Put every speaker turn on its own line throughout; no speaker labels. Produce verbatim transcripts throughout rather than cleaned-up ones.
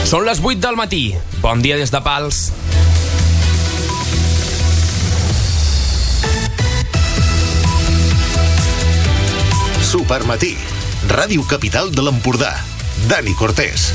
Són les vuit del matí. Bon dia des de Pals.
Supermatí, Ràdio Capital de l'Empordà. Dani Cortés.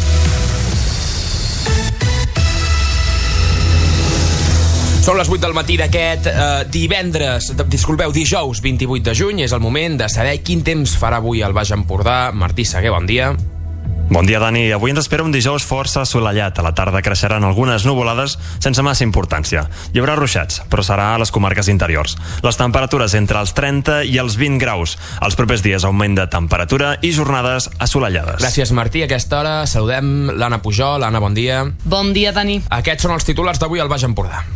Són les vuit del matí d'aquest eh, divendres, disculpeu, dijous vint-i-vuit de juny. És el moment de saber quin temps farà avui al Baix Empordà. Martí Seguer, bon dia.
Bon dia, Dani. Avui ens espera un dijous força assolellat. A la tarda creixeran algunes nuvolades sense massa importància. Hi haurà ruixats, però serà a les comarques interiors. Les temperatures entre els trenta i els vint graus. Els propers dies augment de temperatura i jornades assolellades.
Gràcies, Martí. A aquesta hora saludem l'Anna Pujol. Anna, bon dia.
Bon dia, Dani.
Aquests són els titulars d'avui al Baix Empordà.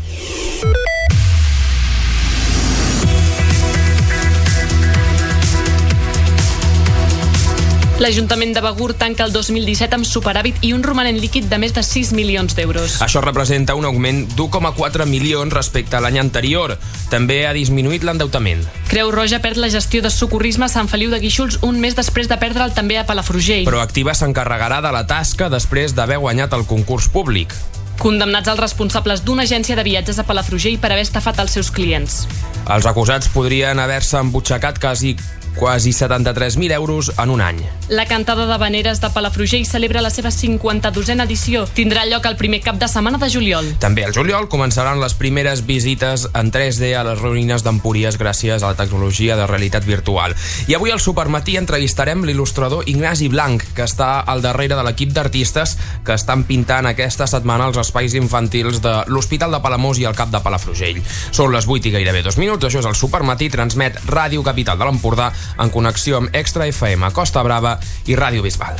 L'Ajuntament de Begur tanca el dos mil disset amb superàvit i un romanent líquid de més de sis milions d'euros.
Això representa un augment d'u coma quatre milions respecte a l'any anterior. També ha disminuït l'endeutament.
Creu Roja perd la gestió de socorrisme a Sant Feliu de Guíxols un mes després de perdre'l també a Palafrugell.
Proactiva s'encarregarà de la tasca després d'haver guanyat el concurs públic.
Condemnats els responsables d'una agència de viatges a Palafrugell per haver estafat els seus clients.
Els acusats podrien haver-se embutxacat quasi quasi setanta-tres mil euros en un any.
La cantada d'havaneres de Palafrugell celebra la seva cinquanta-dosena edició. Tindrà lloc el primer cap de setmana de juliol.
També al juliol començaran les primeres visites en tres D a les ruïnes d'Empúries gràcies a la tecnologia de realitat virtual. I avui al Supermatí entrevistarem l'il·lustrador Ignasi Blanc, que està al darrere de l'equip d'artistes que estan pintant aquesta setmana els espais infantils de l'Hospital de Palamós i el Cap de Palafrugell. Són les vuit i gairebé dos minuts. Això és el Supermatí, transmet Ràdio Capital de l'Empordà en connexió amb Extra F M a Costa Brava i Ràdio Bisbal.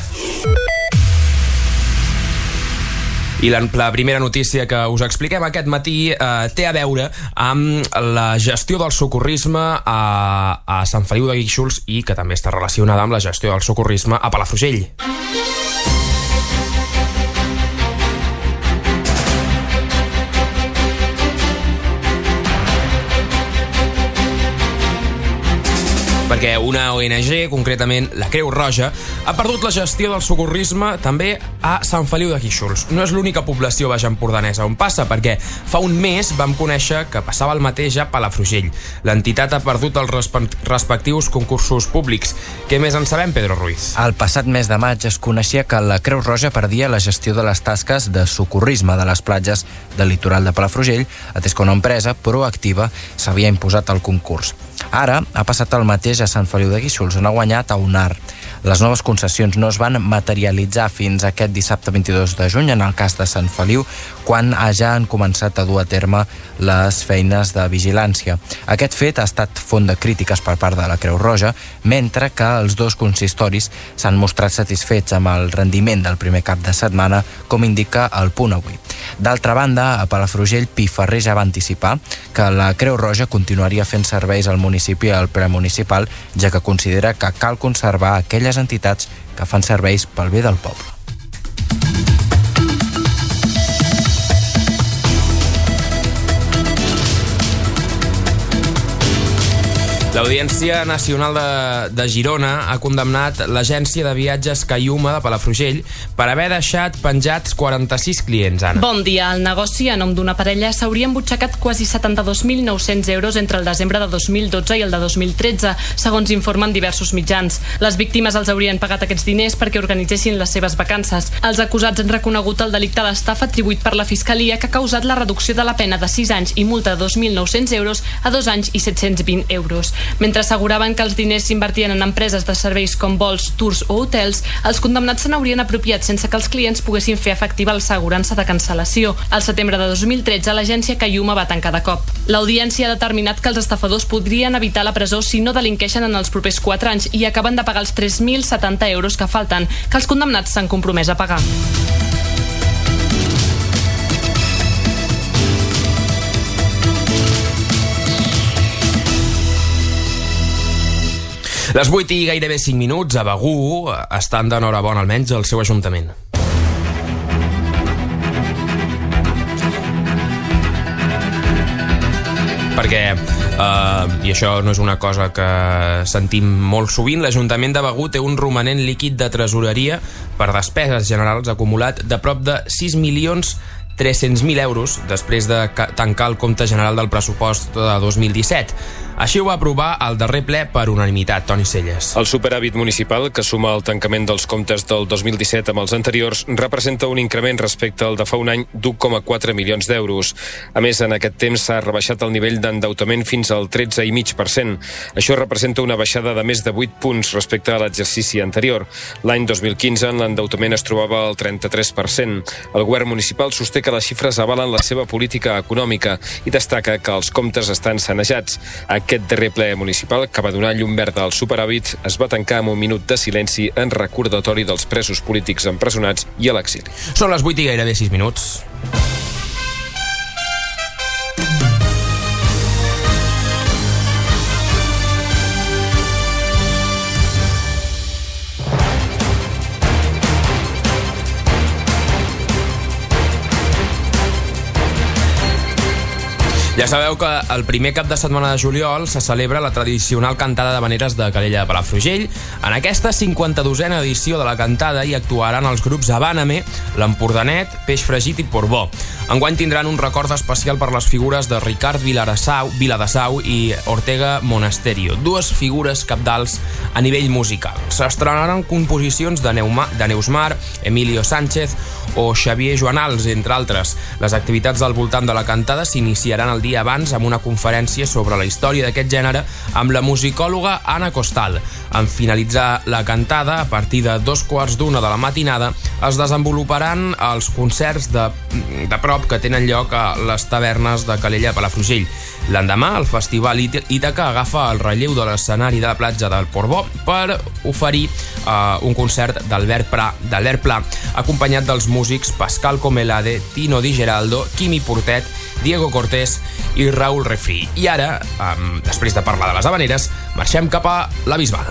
I la, la primera notícia que us expliquem aquest matí eh, té a veure amb la gestió del socorrisme a, a Sant Feliu de Guíxols i que també està relacionada amb la gestió del socorrisme a Palafrugell. Perquè una O N G, concretament la Creu Roja, ha perdut la gestió del socorrisme també a Sant Feliu de Guíxols. No és l'única població baixempordanesa on passa, perquè fa un mes vam conèixer que passava el mateix a Palafrugell. L'entitat ha perdut els respectius concursos públics. Què més en sabem, Pedro Ruiz?
El passat mes de maig es coneixia que la Creu Roja perdia la gestió de les tasques de socorrisme de les platges del litoral de Palafrugell, atès que una empresa proactiva s'havia imposat al concurs. Ara ha passat el mateix a Sant Feliu de Guíxols, on ha guanyat a UNAR. Les noves concessions no es van materialitzar fins aquest dissabte vint-i-dos de juny, en el cas de Sant Feliu, quan ja han començat a dur a terme les feines de vigilància. Aquest fet ha estat font de crítiques per part de la Creu Roja, mentre que els dos consistoris s'han mostrat satisfets amb el rendiment del primer cap de setmana, com indica el Punt Avui. D'altra banda, a Palafrugell, Piferrer ja va anticipar que la Creu Roja continuaria fent serveis al municipi i al premunicipal, ja que considera que cal conservar aquelles entitats que fan serveis pel bé del poble.
L'Audiència Nacional de, de Girona ha condemnat l'agència de viatges Caiuma de Palafrugell per haver deixat penjats quaranta-sis clients, Anna.
Bon dia. El negoci, a nom d'una parella, s'hauria embutxacat quasi setanta-dos mil nou-cents euros entre el desembre de dos mil dotze i el de dos mil tretze, segons informen diversos mitjans. Les víctimes els haurien pagat aquests diners perquè organitzessin les seves vacances. Els acusats han reconegut el delicte d'estafa atribuït per la Fiscalia, que ha causat la reducció de la pena de sis anys i multa de dos mil nou-cents euros a dos anys i set-cents vint euros. Mentre asseguraven que els diners s'invertien en empreses de serveis com vols, tours o hotels, els condemnats se n'haurien apropiat sense que els clients poguessin fer efectiva l'assegurança de cancel·lació. Al setembre de dos mil tretze, l'agència Caiuma va tancar de cop. L'audiència ha determinat que els estafadors podrien evitar la presó si no delinqueixen en els propers quatre anys i acaben de pagar els tres mil setanta euros que falten, que els condemnats s'han compromès a pagar.
Les vuit i gairebé cinc minuts, a Begur estan d'enhorabona almenys el seu ajuntament. Perquè Uh, I això no és una cosa que sentim molt sovint. L'Ajuntament de Begur té un romanent líquid de tresoreria per despeses generals acumulat de prop de sis milions tres-cents mil euros després de tancar el compte general del pressupost de dos mil disset. Així ho va aprovar el darrer ple per unanimitat. Toni Celles.
El superàvit municipal, que suma el tancament dels comptes del dos mil disset amb els anteriors, representa un increment respecte al de fa un any d'un coma quatre milions d'euros. A més, en aquest temps s'ha rebaixat el nivell d'endeutament fins al tretze coma cinc per cent. Això representa una baixada de més de vuit punts respecte a l'exercici anterior. L'any dos mil quinze l'endeutament es trobava al trenta-tres per cent. El govern municipal sosté que les xifres avalen la seva política econòmica i destaca que els comptes estan sanejats. Aquest darrer ple municipal, que va donar llum verda al superàvit, es va tancar amb un minut de silenci en recordatori dels presos polítics empresonats i a l'exili.
Són les vuit i gairebé sis minuts. Ja sabeu que el primer cap de setmana de juliol se celebra la tradicional cantada d'havaneres de Calella de Palafrugell. En aquesta cinquanta-dosena edició de la cantada hi actuaran els grups Habáname, l'Empordanet, Peix Fregit i Portbó. Enguany tindran un record especial per les figures de Ricard Viladasau, Viladasau i Ortega Monasterio, dues figures cabdals a nivell musical. S'estrenaran composicions de, Neuma, de Neusmar, Emilio Sánchez o Xavier Joanals, entre altres. Les activitats al voltant de la cantada s'iniciaran el dia abans amb una conferència sobre la història d'aquest gènere amb la musicòloga Anna Costal. En finalitzar la cantada, a partir de dos quarts d'una de la matinada, es desenvoluparan els concerts de, de prop que tenen lloc a les tavernes de Calella de Palafrugell. L'endemà, el Festival Ítaca agafa el relleu de l'escenari de la platja del Portbó per oferir uh, un concert d'Albert Pla, d'Albert Pla, acompanyat dels músics Pascal Comelade, Tino Di Geraldo, Quimi Portet, Diego Cortés i Raúl Refri. I ara, um, després de parlar de les havaneres, marxem cap a la Bisbal.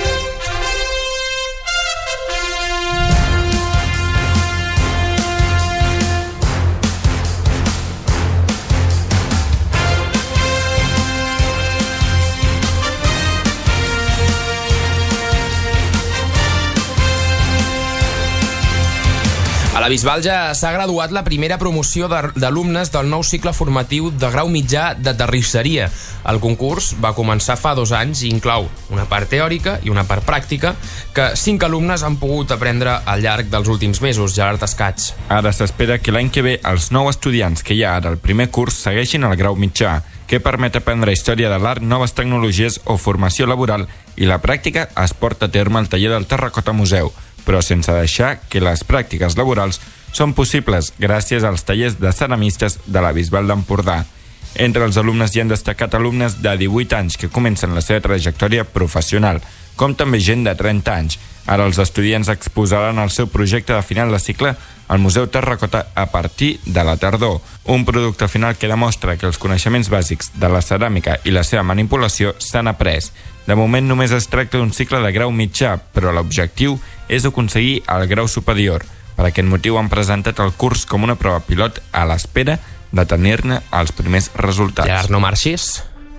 A la Bisbal ja s'ha graduat la primera promoció d'alumnes del nou cicle formatiu de grau mitjà de terrisseria. El concurs va començar fa dos anys i inclou una part teòrica i una part pràctica que cinc alumnes han pogut aprendre al llarg dels últims mesos. Gerard Escats.
Ara s'espera que l'any que ve els nou estudiants que hi ha ara al primer curs segueixin el grau mitjà, que permet aprendre història de l'art, noves tecnologies o formació laboral, i la pràctica es porta a terme al taller del Terracota Museu, però sense deixar que les pràctiques laborals són possibles gràcies als tallers de ceramistes de la Bisbal d'Empordà. Entre els alumnes hi han destacat alumnes de divuit anys que comencen la seva trajectòria professional, com també gent de trenta anys. Ara els estudiants exposaran el seu projecte de final de cicle al Museu Terracota a partir de la tardor, un producte final que demostra que els coneixements bàsics de la ceràmica i la seva manipulació s'han après. De moment només es tracta d'un cicle de grau mitjà, però l'objectiu és aconseguir el grau superior. Per aquest motiu han presentat el curs com una prova pilot a l'espera de tenir-ne els primers resultats.
Gerard, no marxis.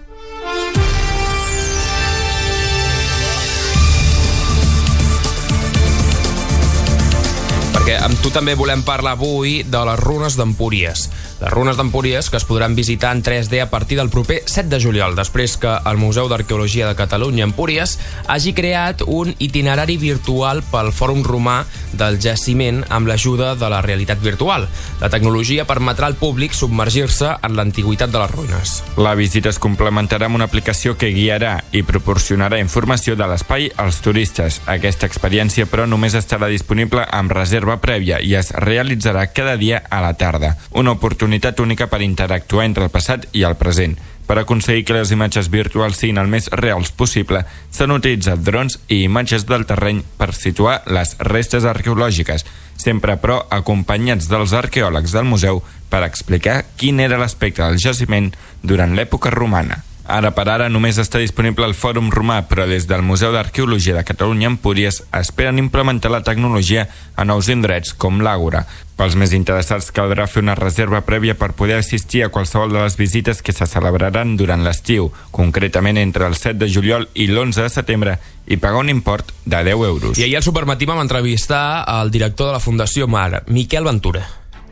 Perquè amb tu també volem parlar avui de les runes d'Empúries. Les runes d'Empúries que es podran visitar en tres D a partir del proper set de juliol, després que el Museu d'Arqueologia de Catalunya Empúries hagi creat un itinerari virtual pel Fòrum Romà del Jaciment amb l'ajuda de la realitat virtual. La tecnologia permetrà al públic submergir-se en l'antiguitat de les ruïnes.
La visita es complementarà amb una aplicació que guiarà i proporcionarà informació de l'espai als turistes. Aquesta experiència, però, només estarà disponible amb reserva prèvia i es realitzarà cada dia a la tarda. Una oportunitat única per interactuar entre el passat i el present. Per aconseguir que les imatges virtuals siguin el més reals possible, s'han utilitzat drons i imatges del terreny per situar les restes arqueològiques, sempre però acompanyats dels arqueòlegs del museu per explicar quin era l'aspecte del jaciment durant l'època romana. Ara per ara només està disponible el Fòrum Romà, però des del Museu d'Arqueologia de Catalunya Empúries esperen implementar la tecnologia a nous indrets com l'Àgora. Pels més interessats caldrà fer una reserva prèvia per poder assistir a qualsevol de les visites que se celebraran durant l'estiu, concretament entre el set de juliol i l'onze de setembre, i pagar un import de deu euros.
I ahir al Supermatí vam entrevistar el director de la Fundació Mar, Miquel Ventura.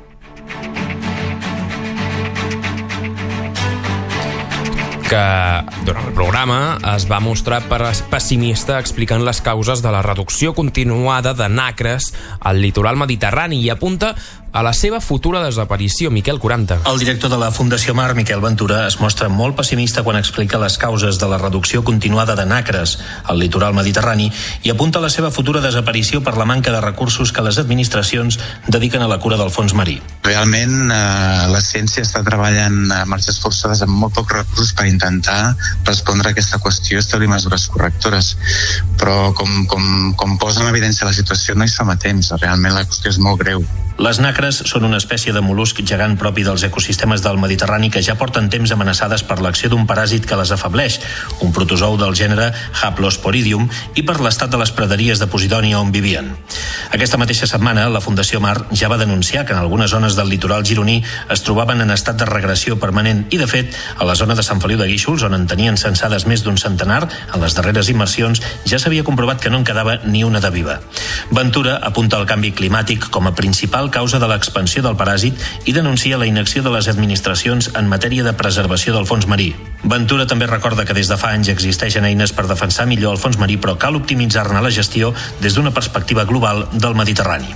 Que durant el programa es va mostrar pessimista explicant les causes de la reducció continuada de nacres al litoral mediterrani i apunta a la seva futura desaparició. Miquel quaranta.
El director de la Fundació Mar, Miquel Ventura, es mostra molt pessimista quan explica les causes de la reducció continuada de nacres al litoral mediterrani i apunta a la seva futura desaparició per la manca de recursos que les administracions dediquen a la cura del fons marí.
Realment eh, la ciència està treballant a marxes forçades amb molt pocs recursos per intentar respondre a aquesta qüestió i establir mesures correctores, però com, com, com posa en evidència la situació no hi som a temps, realment la qüestió és molt greu.
Les nacres són una espècie de mol·lusc gegant propi dels ecosistemes del Mediterrani que ja porten temps amenaçades per l'acció d'un paràsit que les afableix, un protozou del gènere Haplosporidium, i per l'estat de les praderies de Posidònia on vivien. Aquesta mateixa setmana, la Fundació Mar ja va denunciar que en algunes zones del litoral gironí es trobaven en estat de regressió permanent i, de fet, a la zona de Sant Feliu de Guíxols, on en tenien censades més d'un centenar, en les darreres immersions ja s'havia comprovat que no en quedava ni una de viva. Ventura apunta al canvi climàtic com a principal causa de l'expansió del paràsit i denuncia la inacció de les administracions en matèria de preservació del fons marí. Ventura també recorda que des de fa anys existeixen eines per defensar millor el fons marí, però cal optimitzar-ne la gestió des d'una perspectiva global del Mediterrani.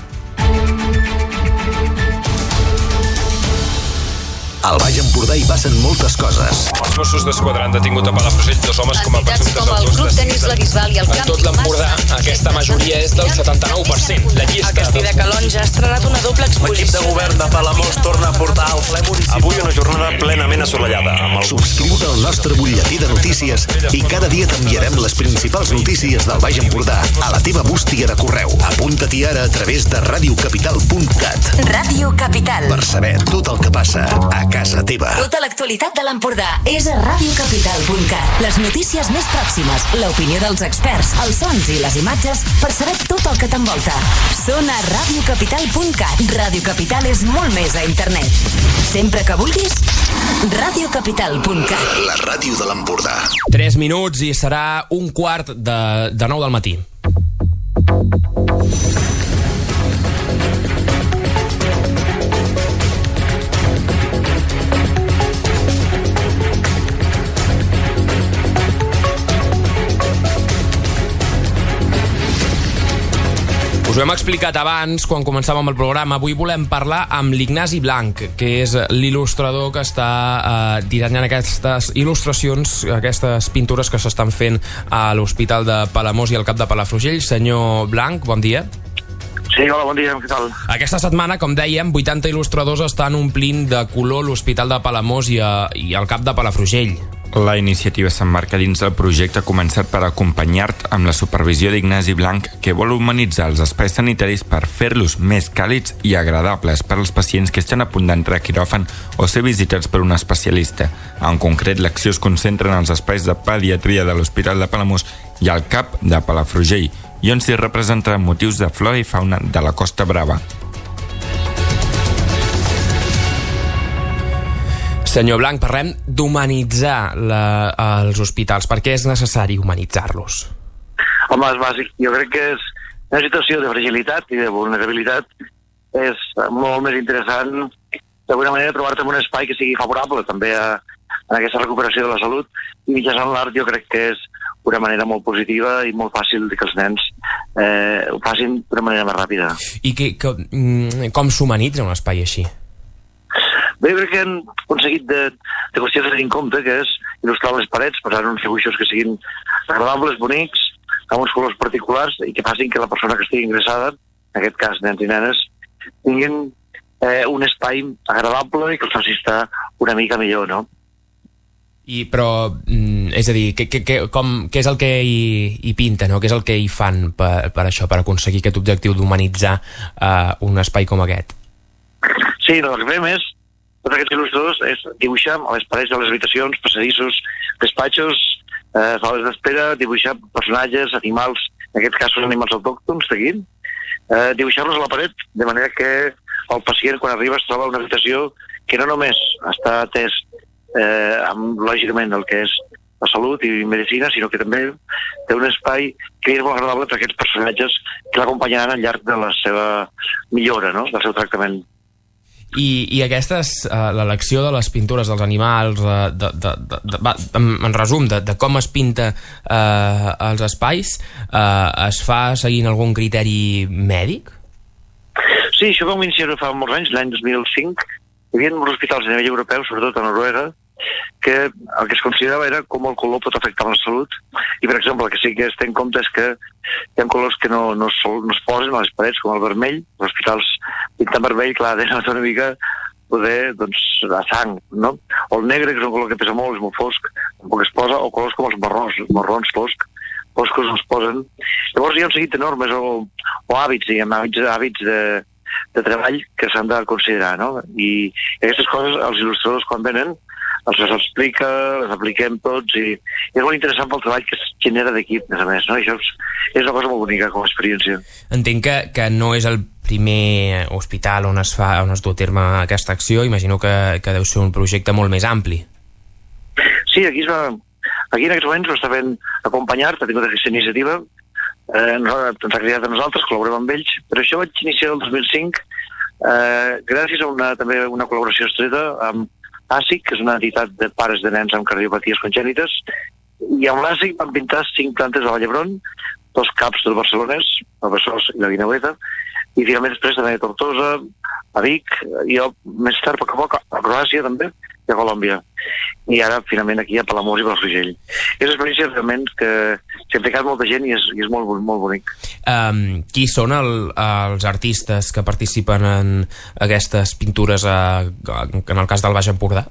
Al Baix Empordà hi passen moltes coses.
Els Mossos d'Esquadra han detingut a Palafrugell dos homes com a presumptes
com el Club Tenis La Bisbal i el Camp.
En tot l'Empordà, aquesta majoria és del setanta-nou per cent. La llista...
El Castell de Calonja ha estrenat una doble exposició.
L'equip de govern de Palamós torna a portar al ple municipal. Avui una jornada plenament assolellada. Amb el...
Subscriu-te al nostre butlletí de notícies i cada dia t'enviarem les principals notícies del Baix Empordà a la teva bústia de correu. Apunta-t'hi ara a través de ràdio capital punt cat.
Ràdio Capital.
Per saber tot el que passa a casa teva.
Tota l'actualitat de l'Empordà és a ràdio capital punt cat. Les notícies més pròximes, l'opinió dels experts, els sons i les imatges per saber tot el que t'envolta. Són a ràdio capital punt cat. Ràdio Capital és molt més a internet. Sempre que vulguis, ràdio capital punt cat.
La ràdio de l'Empordà.
Tres minuts i serà un quart de, de nou del matí. Us ho hem explicat abans, quan començàvem el programa. Avui volem parlar amb l'Ignasi Blanc, que és l'il·lustrador que està eh, dissenyant aquestes il·lustracions, aquestes pintures que s'estan fent a l'Hospital de Palamós i al Cap de Palafrugell. Senyor Blanc, bon dia.
Sí, hola, bon dia, què tal?
Aquesta setmana, com dèiem, vuitanta il·lustradors estan omplint de color l'Hospital de Palamós i, a, i el Cap de Palafrugell.
La iniciativa s'emmarca dins del projecte començat per acompanyar-te amb la supervisió d'Ignasi Blanc, que vol humanitzar els espais sanitaris per fer-los més càlids i agradables per als pacients que estan a punt d'entrar a quiròfan o ser visitats per un especialista. En concret, l'acció es concentra en els espais de pediatria de l'Hospital de Palamós i al Cap de Palafrugell, i on s'hi representaran motius de flora i fauna de la Costa Brava.
Senyor Blanc, parlem d'humanitzar els hospitals. Per què és necessari humanitzar-los?
Home, és bàsic. Jo crec que és una situació de fragilitat i de vulnerabilitat. És molt més interessant, d'alguna manera, trobar-te en un espai que sigui favorable també a, a aquesta recuperació de la salut. I mitjançant l'art jo crec que és una manera molt positiva i molt fàcil que els nens eh, ho facin d'una manera més ràpida.
I que, que, com s'humanitza un espai així?
Bé, jo crec que hem aconseguit de, de qüestions a tenir en compte, que és il·lustrar les parets, posar uns dibuixos que siguin agradables, bonics, amb uns colors particulars i que facin que la persona que estigui ingressada, en aquest cas nens i nenes, tinguin eh, un espai agradable i que els faci estar una mica millor, no?
I, però, és a dir, que, que, que, com, què és el que hi, hi pinta, no? Què és el que hi fan per, per això, per aconseguir aquest objectiu d'humanitzar uh, un espai com aquest?
Sí, no, el que fem és tots aquests il·lustradors és dibuixar a les parets de les habitacions, passadissos, despatxos, eh, sales d'espera, dibuixar personatges, animals, en aquest cas són animals autòctons, seguint, eh, dibuixar-los a la paret, de manera que el pacient, quan arriba, es troba en una habitació que no només està atès eh, amb, lògicament, el que és la salut i medicina, sinó que també té un espai que és molt agradable per a aquests personatges que l'acompanyaran al llarg de la seva millora, no?, del seu tractament.
I, i aquestes, uh, l'elecció de les pintures dels animals, uh, de, de, de, de, va, en resum, de, de com es pinta uh, els espais, uh, es fa seguint algun criteri mèdic?
Sí, això vam iniciar fa molts anys, l'any dos mil cinc. Hi havia molts hospitals a nivell europeu, sobretot a Noruega, que el que es considerava era com el color pot afectar la salut. I, per exemple, el que sí que es té en compte és que hi ha colors que no, no, sol, no es posen a les parets, com el vermell. Els hospitals pintant vermell, clar, denota una mica poder, doncs, la sang, no? O el negre, que és un color que pesa molt, és molt fosc, tampoc es posa, o colors com els marrons, marrons fosc, foscos no es posen. Llavors hi ha un seguit de normes o, o hàbits, diguem, hàbits, hàbits de, de treball que s'han de considerar, no? I, i aquestes coses, els il·lustradors, quan venen, els les explica, les apliquem tots, i, i és molt interessant pel treball que es genera d'equip, més a més, no? I això és, és una cosa molt bonica com a experiència.
Entenc que, que no és el primer hospital on es fa, on es du a terme aquesta acció. Imagino que, que deu ser un projecte molt més ampli.
Sí, aquí es va, aquí en aquests moments ho està ben acompanyat, ha tingut aquesta iniciativa, eh, ens ha cridat a nosaltres, col·laborem amb ells, però això vaig iniciar el dos mil cinc eh, gràcies a una, també una col·laboració estreta amb A S I C, que és una entitat de pares de nens amb cardiopaties congènites, i amb l'A S I C van pintar cinc plantes a Vall d'Hebron, dos caps del Barcelonès, el Besòs i la Guineueta, i finalment després també a Tortosa, a Vic, i jo, més tard, poc a poc, a Croàcia també, i a Colòmbia. I ara, finalment, aquí a Palamós i Palafrugell. És una experiència realment que s'ha implicat molta gent i és, i és molt, molt bonic.
Um, qui són el, els artistes que participen en aquestes pintures a, a, en el cas del Baix Empordà?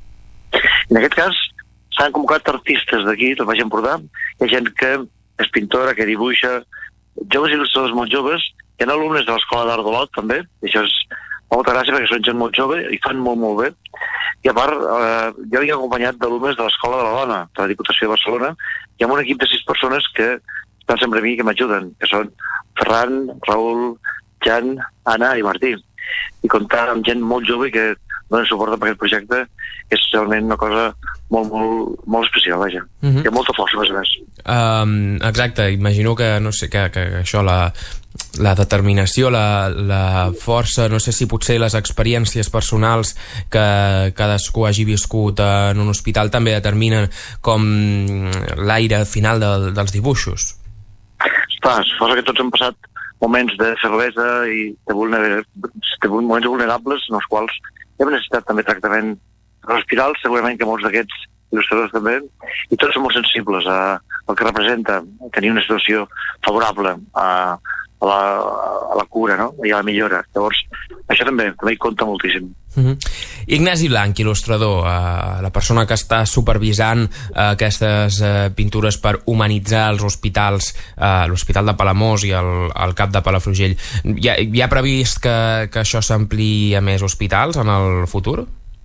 En aquest cas, s'han convocat artistes d'aquí, del Baix Empordà. Hi ha gent que és pintora, que dibuixa, joves il·lustradors molt joves, hi ha alumnes de l'Escola d'Art d'Olot, també, i això és molta gràcia perquè són gent molt jove i fan molt, molt bé. I a part, eh, jo vinc acompanyat d'alumnes de l'Escola de la Dona, de la Diputació de Barcelona, i amb un equip de sis persones que estan sempre a mi i que m'ajuden, que són Ferran, Raül, Jan, Anna i Martí. I comptar amb gent molt jove que donen suport a aquest projecte és realment una cosa molt, molt, molt especial, vaja. Uh-huh. Hi ha molta força, més a més.
Um, exacte, imagino que, no sé, que, que això, la, la determinació, la, la força, no sé si potser les experiències personals que cadascú hagi viscut en un hospital també determinen com l'aire final de, dels dibuixos.
Clar, suposo que tots hem passat moments de feblesa i de, vulner... de moments vulnerables en els quals hem necessitat també tractament a l'hospital, segurament que molts d'aquests il·lustradors també, i tots som molt sensibles a, al que representa tenir una situació favorable a, a, la, a la cura, no?, i a la millora. Llavors, això també, també hi compta moltíssim.
Uh-huh. Ignasi Blanch, il·lustrador, uh, la persona que està supervisant uh, aquestes uh, pintures per humanitzar els hospitals, uh, l'Hospital de Palamós i el, el Cap de Palafrugell. Hi ha, hi ha previst que, que això s'ampliï a més hospitals en el futur?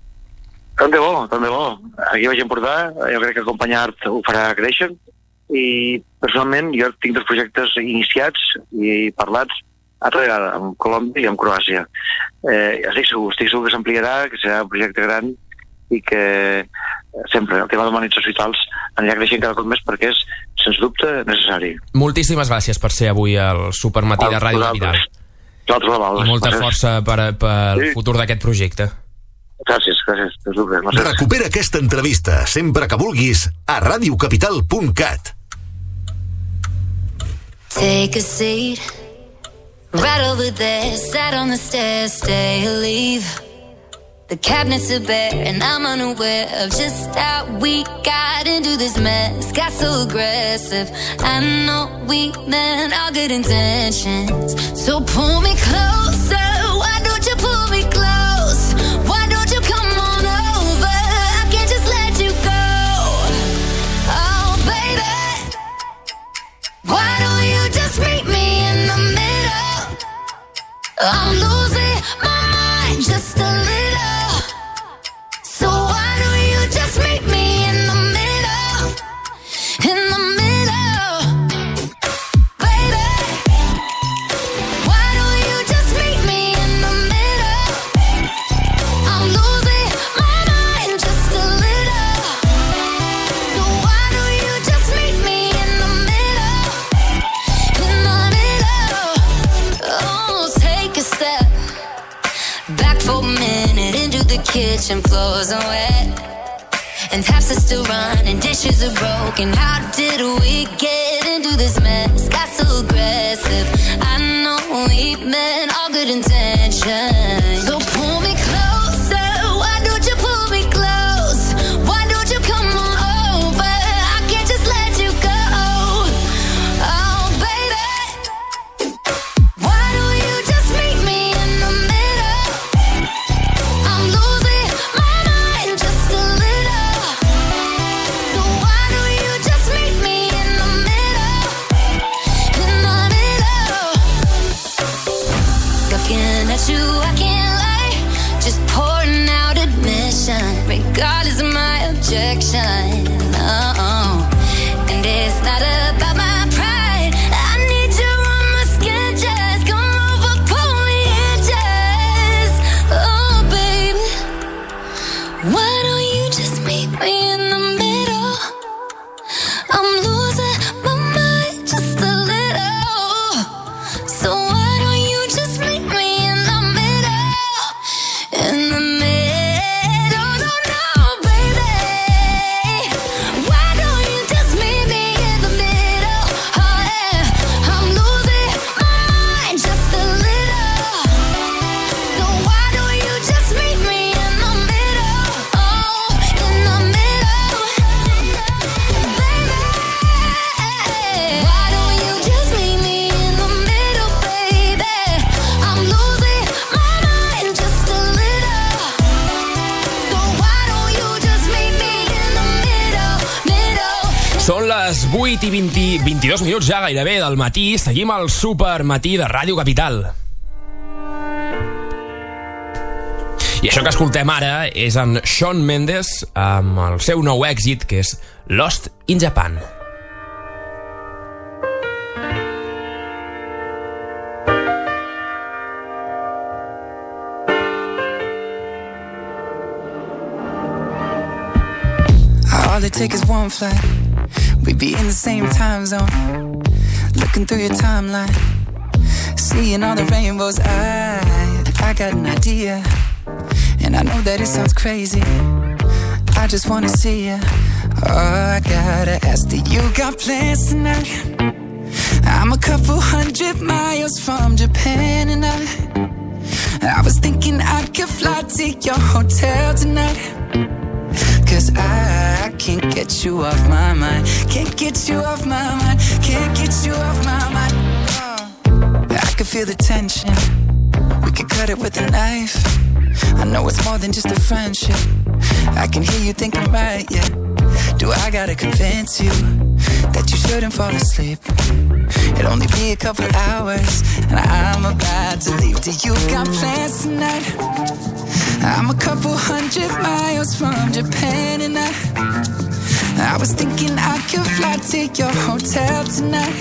Tant de bo, tant de bo. Aquí vaig portar, jo crec que acompanyar-te ho farà créixer, i personalment jo tinc dos projectes iniciats i parlats altra vegada, amb Colòmbia i amb Croàcia. Eh, estic segur, estic segur que s'ampliarà, que serà un projecte gran i que sempre el tema d'humanització hospitals anirà creixent cada cop més perquè és, sens dubte, necessari.
Moltíssimes gràcies per ser avui al Supermatí de Ràdio Capital. I molta força per, per el futur d'aquest projecte.
Gràcies, gràcies.
Recupera aquesta entrevista sempre que vulguis a radio capital punt cat.
Take a seat right over there, sat on the stairs, stay or leave. The cabinets are bare and I'm unaware of just how we got into this mess. Got so aggressive, I know we meant all good intentions. So pull me closer, why don't you pull me close? Why don't you come on over? I can't just let you go. Oh baby, why don't you just meet me in the middle? I'm losing my mind just a little. kitchen floors are wet. And taps are still running, dishes are broken. How did we get into this mess? Got so aggressive. I know we meant all good intentions. So pull me closer. Why don't you pull me close? Why don't you come on over? I can't just let you go. Oh, baby. Why don't you just meet me in the middle? I'm losing my mind just a little. So why don't you just meet me in the middle? In the middle. Looking at you, I can't lie. Just pouring out admission, regardless of my objection. Oh, and it's not about my pride. I need you on my skin, just come over, pull me in, just. Oh, baby, why don't you just meet me in the middle? I'm losing my mind just a little. So why don't you just meet me in the middle? In the middle, no, no, baby. Why don't you just meet me in the middle? Oh, yeah. I'm losing my mind just a little. So why don't you just meet me in the middle? Oh, in the middle, baby. Why don't you just meet me in the middle, baby? I'm losing my mind just a little. So why don't you just meet me in the middle, middle?
Són les vuit i vint, vint-i-dos minuts ja gairebé del matí. Seguim al supermatí de Ràdio Capital. I això que escoltem ara és en Shawn Mendes amb el seu nou èxit, que és Lost in Japan.
All it takes is one flight. We'd be in the same time zone. Looking through your timeline, seeing all the rainbows. I, I got an idea, and I know that it sounds crazy. I just wanna see you. Oh, I gotta ask, do you got plans tonight? I'm a couple hundred miles from Japan, and I, I was thinking I could fly to your hotel tonight. Cause I, I can't get you off my mind. Can't get you off my mind. Can't get you off my mind. Oh. I can feel the tension. We could cut it with a knife. I know it's more than just a friendship. I can hear you thinking right, yeah. Do I gotta convince you that you shouldn't fall asleep? It'll only be a couple hours, and I'm about to leave. Do you got plans tonight? I'm a couple hundred miles from Japan, and I I was thinking I could fly to your hotel tonight.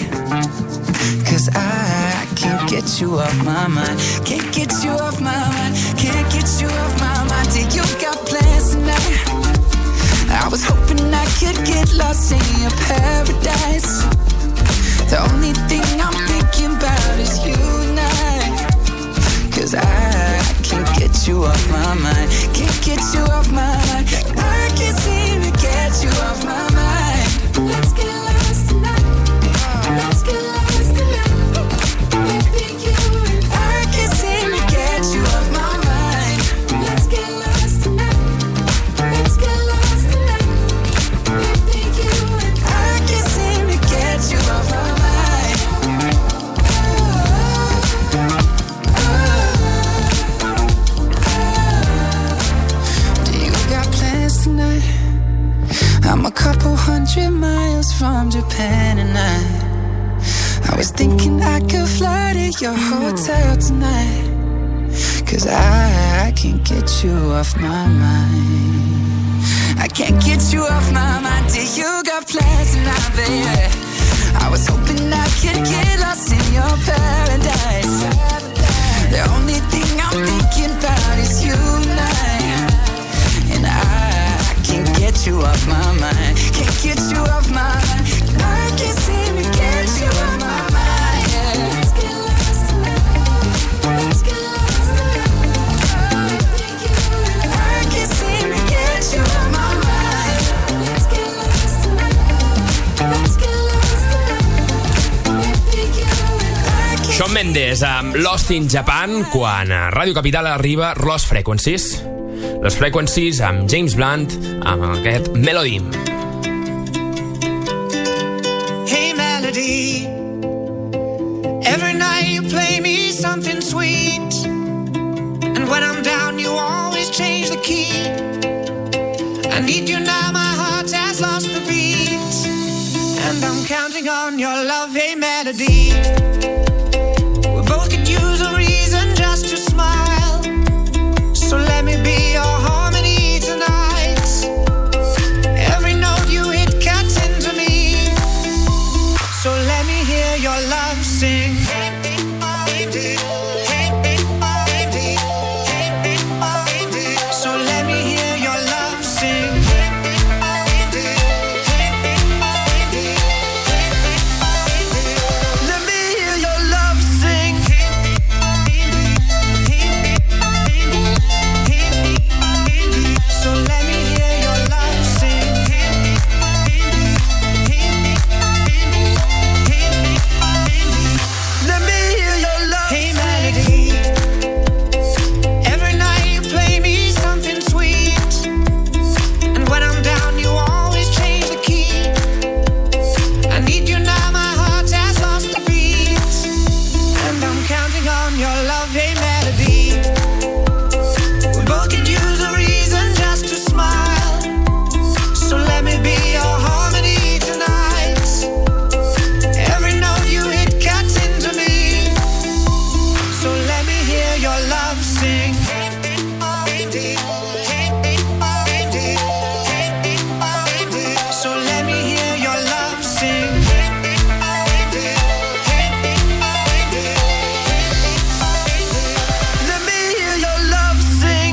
Cause I, I can't get you off my mind. Can't get you off my mind. Can't get you off my mind. Do you got plans tonight? I was hoping I could get lost in your paradise. The only thing I'm thinking about is you and I. Cause I, I can't get you off my mind. Can't get you off my mind. I can't seem to get you off my mind. Let's get lost tonight. Let's get lost tonight. Baby, you and I can't seem to get you off my mind. Let's get lost tonight. Let's get lost tonight. Baby, you and I can't seem to get you off my mind. Tonight, I'm a couple hundred miles from Japan, and I I was thinking I could fly to your hotel tonight. Cause I, I can't get you off my mind. I can't get you off my mind. Till you got plans tonight, baby. I was hoping I could get lost in your paradise. The only thing I'm thinking about is you and I. And I, I can't get you off my mind. Can't get you off my mind. I can't seem to get you off my mind. Yeah. Let's get lost tonight. Let's get lost tonight. I
Shawn Mendes amb Lost in Japan, quan a Ràdio Capital arriba Lost Frequencies. Lost Frequencies amb James Blunt, amb aquest Melody.
Hey Melody, every night you play me something sweet, and when I'm down you always change the key. I need you now, my heart has lost the beat, and I'm counting on your love, hey Melody. We both could use a reason just to smile, so let me be your harmony tonight. Every note you hit cuts into me, so let me hear your love sing. So let me hear your love sing. Let me hear your love sing. So let me hear your love sing. Let me hear your love sing. Hey Melody, every night you play me something sweet, and when I'm down you always change the key. I need you now, my heart has lost the beat, and I'm counting on your love, hey Melody. We both could use a reason just to smile, so let me be your harmony tonight. Every note you hit cuts into me, so let me hear your love sing. So let me hear your love sing. Let me hear your love sing.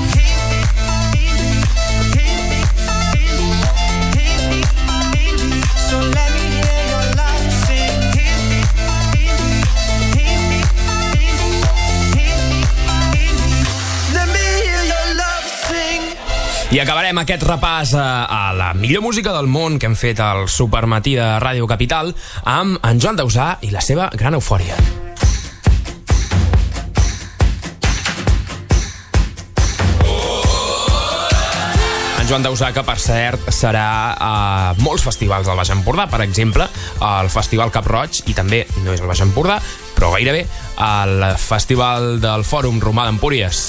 So let me hear your love sing. Let me hear your love sing.
I acabarem aquest repàs a, a la millor música del món que hem fet al Supermatí de Ràdio Capital amb en Joan Dausà i la seva gran eufòria. En Joan Dausà, que per cert serà a molts festivals del Baix Empordà, per exemple al Festival Cap Roig, i també no és el Baix Empordà però gairebé al Festival del Fòrum Romà d'Empúries.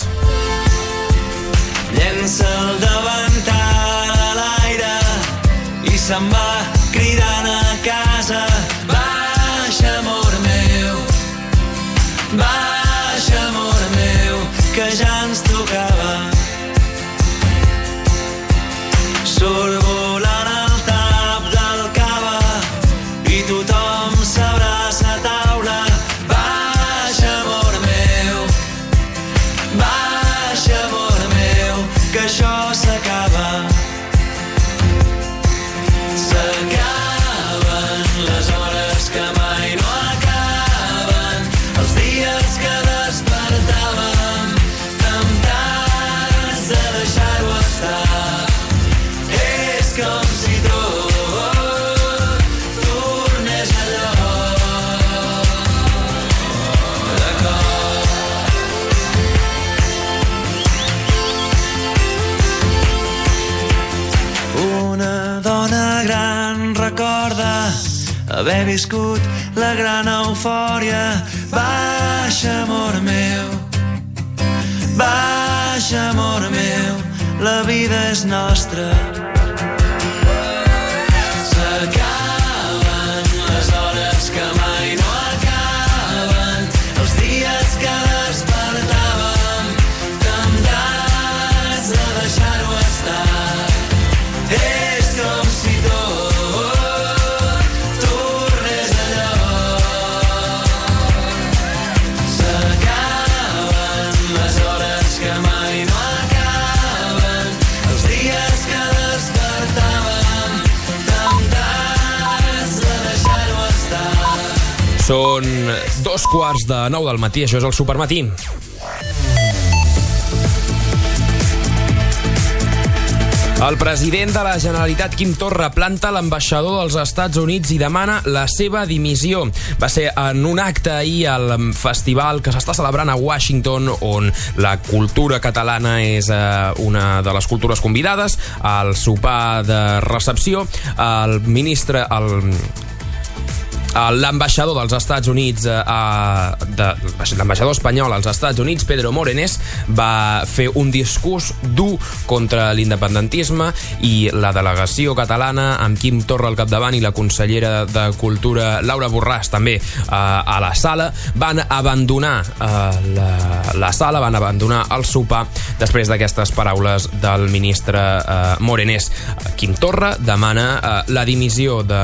Llença el davantal a l'aire i se'n va cridant a casa. Baixa, amor meu, baixa, amor meu, que ja ens tocava. Surt volant el tap del cava i tothom s'abraça a taula. Baixa, amor meu, baixa, amor meu, que això s'acaba. S'acaben les hores que mai no acaben, els dies que despertàvem temptats de deixar-ho estar. És com si tot tornés allò de cop. Una dona gran recorda haver viscut la gran eufòria. Baixa, amor meu, baixa, amor meu, la vida és nostra. S'acaben les hores que mai no acaben, els dies que despertàvem temptats de deixar-ho estar. És com si tot tornés allò. S'acaben les hores que mai no acaben, els dies que despertàvem temptats de deixar-ho estar.
Són dos quarts de nou del matí, això és el Supermatí. El president de la Generalitat, Quim Torra, planta l'ambaixador dels Estats Units i demana la seva dimissió. Va ser en un acte ahir al festival que s'està celebrant a Washington, on la cultura catalana és una de les cultures convidades. Al sopar de recepció, el ministre... El l'ambaixador dels Estats Units a, de, l'ambaixador espanyol als Estats Units, Pedro Morenés, va fer un discurs dur contra l'independentisme, i la delegació catalana, amb Quim Torra al capdavant i la consellera de Cultura Laura Borràs també a, a la sala, van abandonar la, la sala, van abandonar el sopar després d'aquestes paraules del ministre eh, Morenés. Quim Torra demana eh, la dimissió de,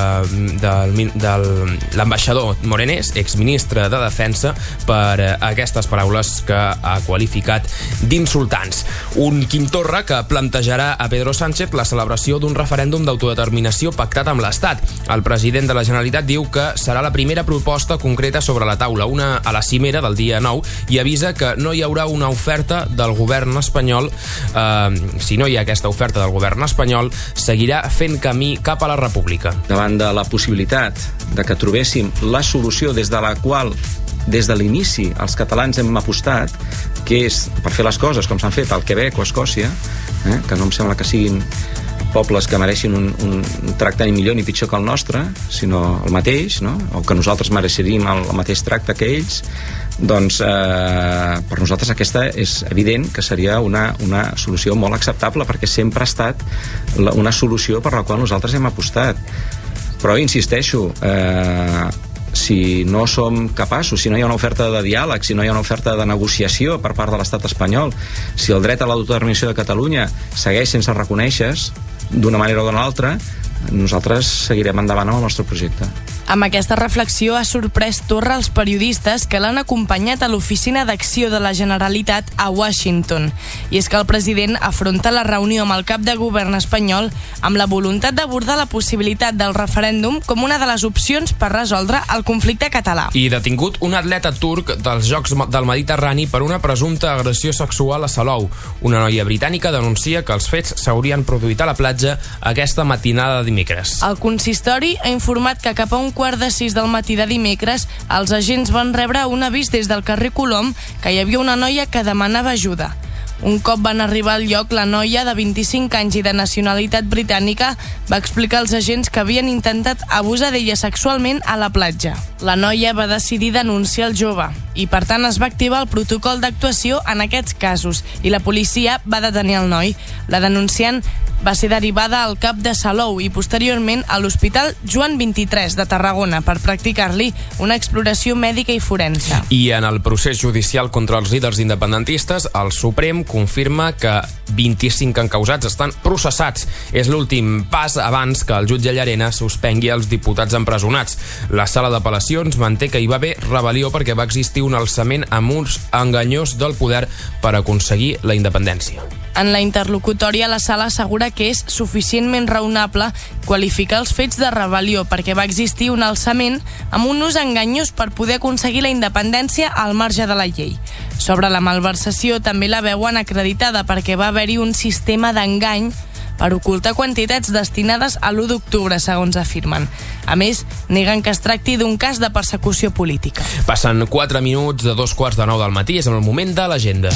del, del l'ambaixador Morenés, exministre de Defensa, per aquestes paraules que ha qualificat d'insultants. Un Quim Torra que plantejarà a Pedro Sánchez la celebració d'un referèndum d'autodeterminació pactat amb l'Estat. El president de la Generalitat diu que serà la primera proposta concreta sobre la taula, una a la cimera del dia nou, i avisa que no hi haurà una oferta del govern espanyol. Eh, si no hi ha aquesta oferta del govern espanyol, seguirà fent camí cap a la República.
Davant de la possibilitat de que trobéssim la solució des de la qual des de l'inici els catalans hem apostat, que és per fer les coses com s'han fet al Quebec o a Escòcia, eh, que no em sembla que siguin pobles que mereixin un, un tracte ni millor ni pitjor que el nostre, sinó el mateix, no? O que nosaltres mereixeríem el, el mateix tracte que ells, doncs eh, per nosaltres aquesta és evident que seria una, una solució molt acceptable, perquè sempre ha estat la, una solució per la qual nosaltres hem apostat. Però insisteixo, eh, si no som capaços, si no hi ha una oferta de diàleg, si no hi ha una oferta de negociació per part de l'estat espanyol, si el dret a l'autodeterminació de Catalunya segueix sense reconèixer d'una manera o d'una altra, nosaltres seguirem endavant amb el nostre projecte.
Amb aquesta reflexió ha sorprès Torra als periodistes que l'han acompanyat a l'Oficina d'Acció de la Generalitat a Washington. I és que el president afronta la reunió amb el cap de govern espanyol amb la voluntat d'abordar la possibilitat del referèndum com una de les opcions per resoldre el conflicte català.
I detingut un atleta turc dels Jocs del Mediterrani per una presumpta agressió sexual a Salou. Una noia britànica denuncia que els fets s'haurien produït a la platja aquesta matinada de dimecres.
El consistori ha informat que cap a un quart de sis del matí de dimecres, els agents van rebre un avís des del carrer Colom que hi havia una noia que demanava ajuda. Un cop van arribar al lloc, la noia de vint-i-cinc anys i de nacionalitat britànica va explicar als agents que havien intentat abusar d'ella sexualment a la platja. La noia va decidir denunciar el jove i, per tant, es va activar el protocol d'actuació en aquests casos i la policia va detenir el noi. La denunciant va ser derivada al CAP de Salou i posteriorment a l'Hospital Joan vint-i-tres de Tarragona per practicar-li una exploració mèdica i forense.
I en el procés judicial contra els líders independentistes, el Suprem confirma que vint-i-cinc encausats estan processats. És l'últim pas abans que el jutge Llarena suspengui els diputats empresonats. La sala d'apel·lacions manté que hi va haver rebel·lió perquè va existir un alçament amb uns enganyós del poder per aconseguir la independència.
En la interlocutòria, la sala assegura que és suficientment raonable qualificar els fets de rebel·lió perquè va existir un alçament amb un ús enganyós per poder aconseguir la independència al marge de la llei. Sobre la malversació també la veuen acreditada perquè va haver-hi un sistema d'engany per ocultar quantitats destinades a l'u d'octubre, segons afirmen. A més, neguen que es tracti d'un cas de persecució política.
Passen quatre minuts de dos quarts de nou del matí, és el moment de l'agenda.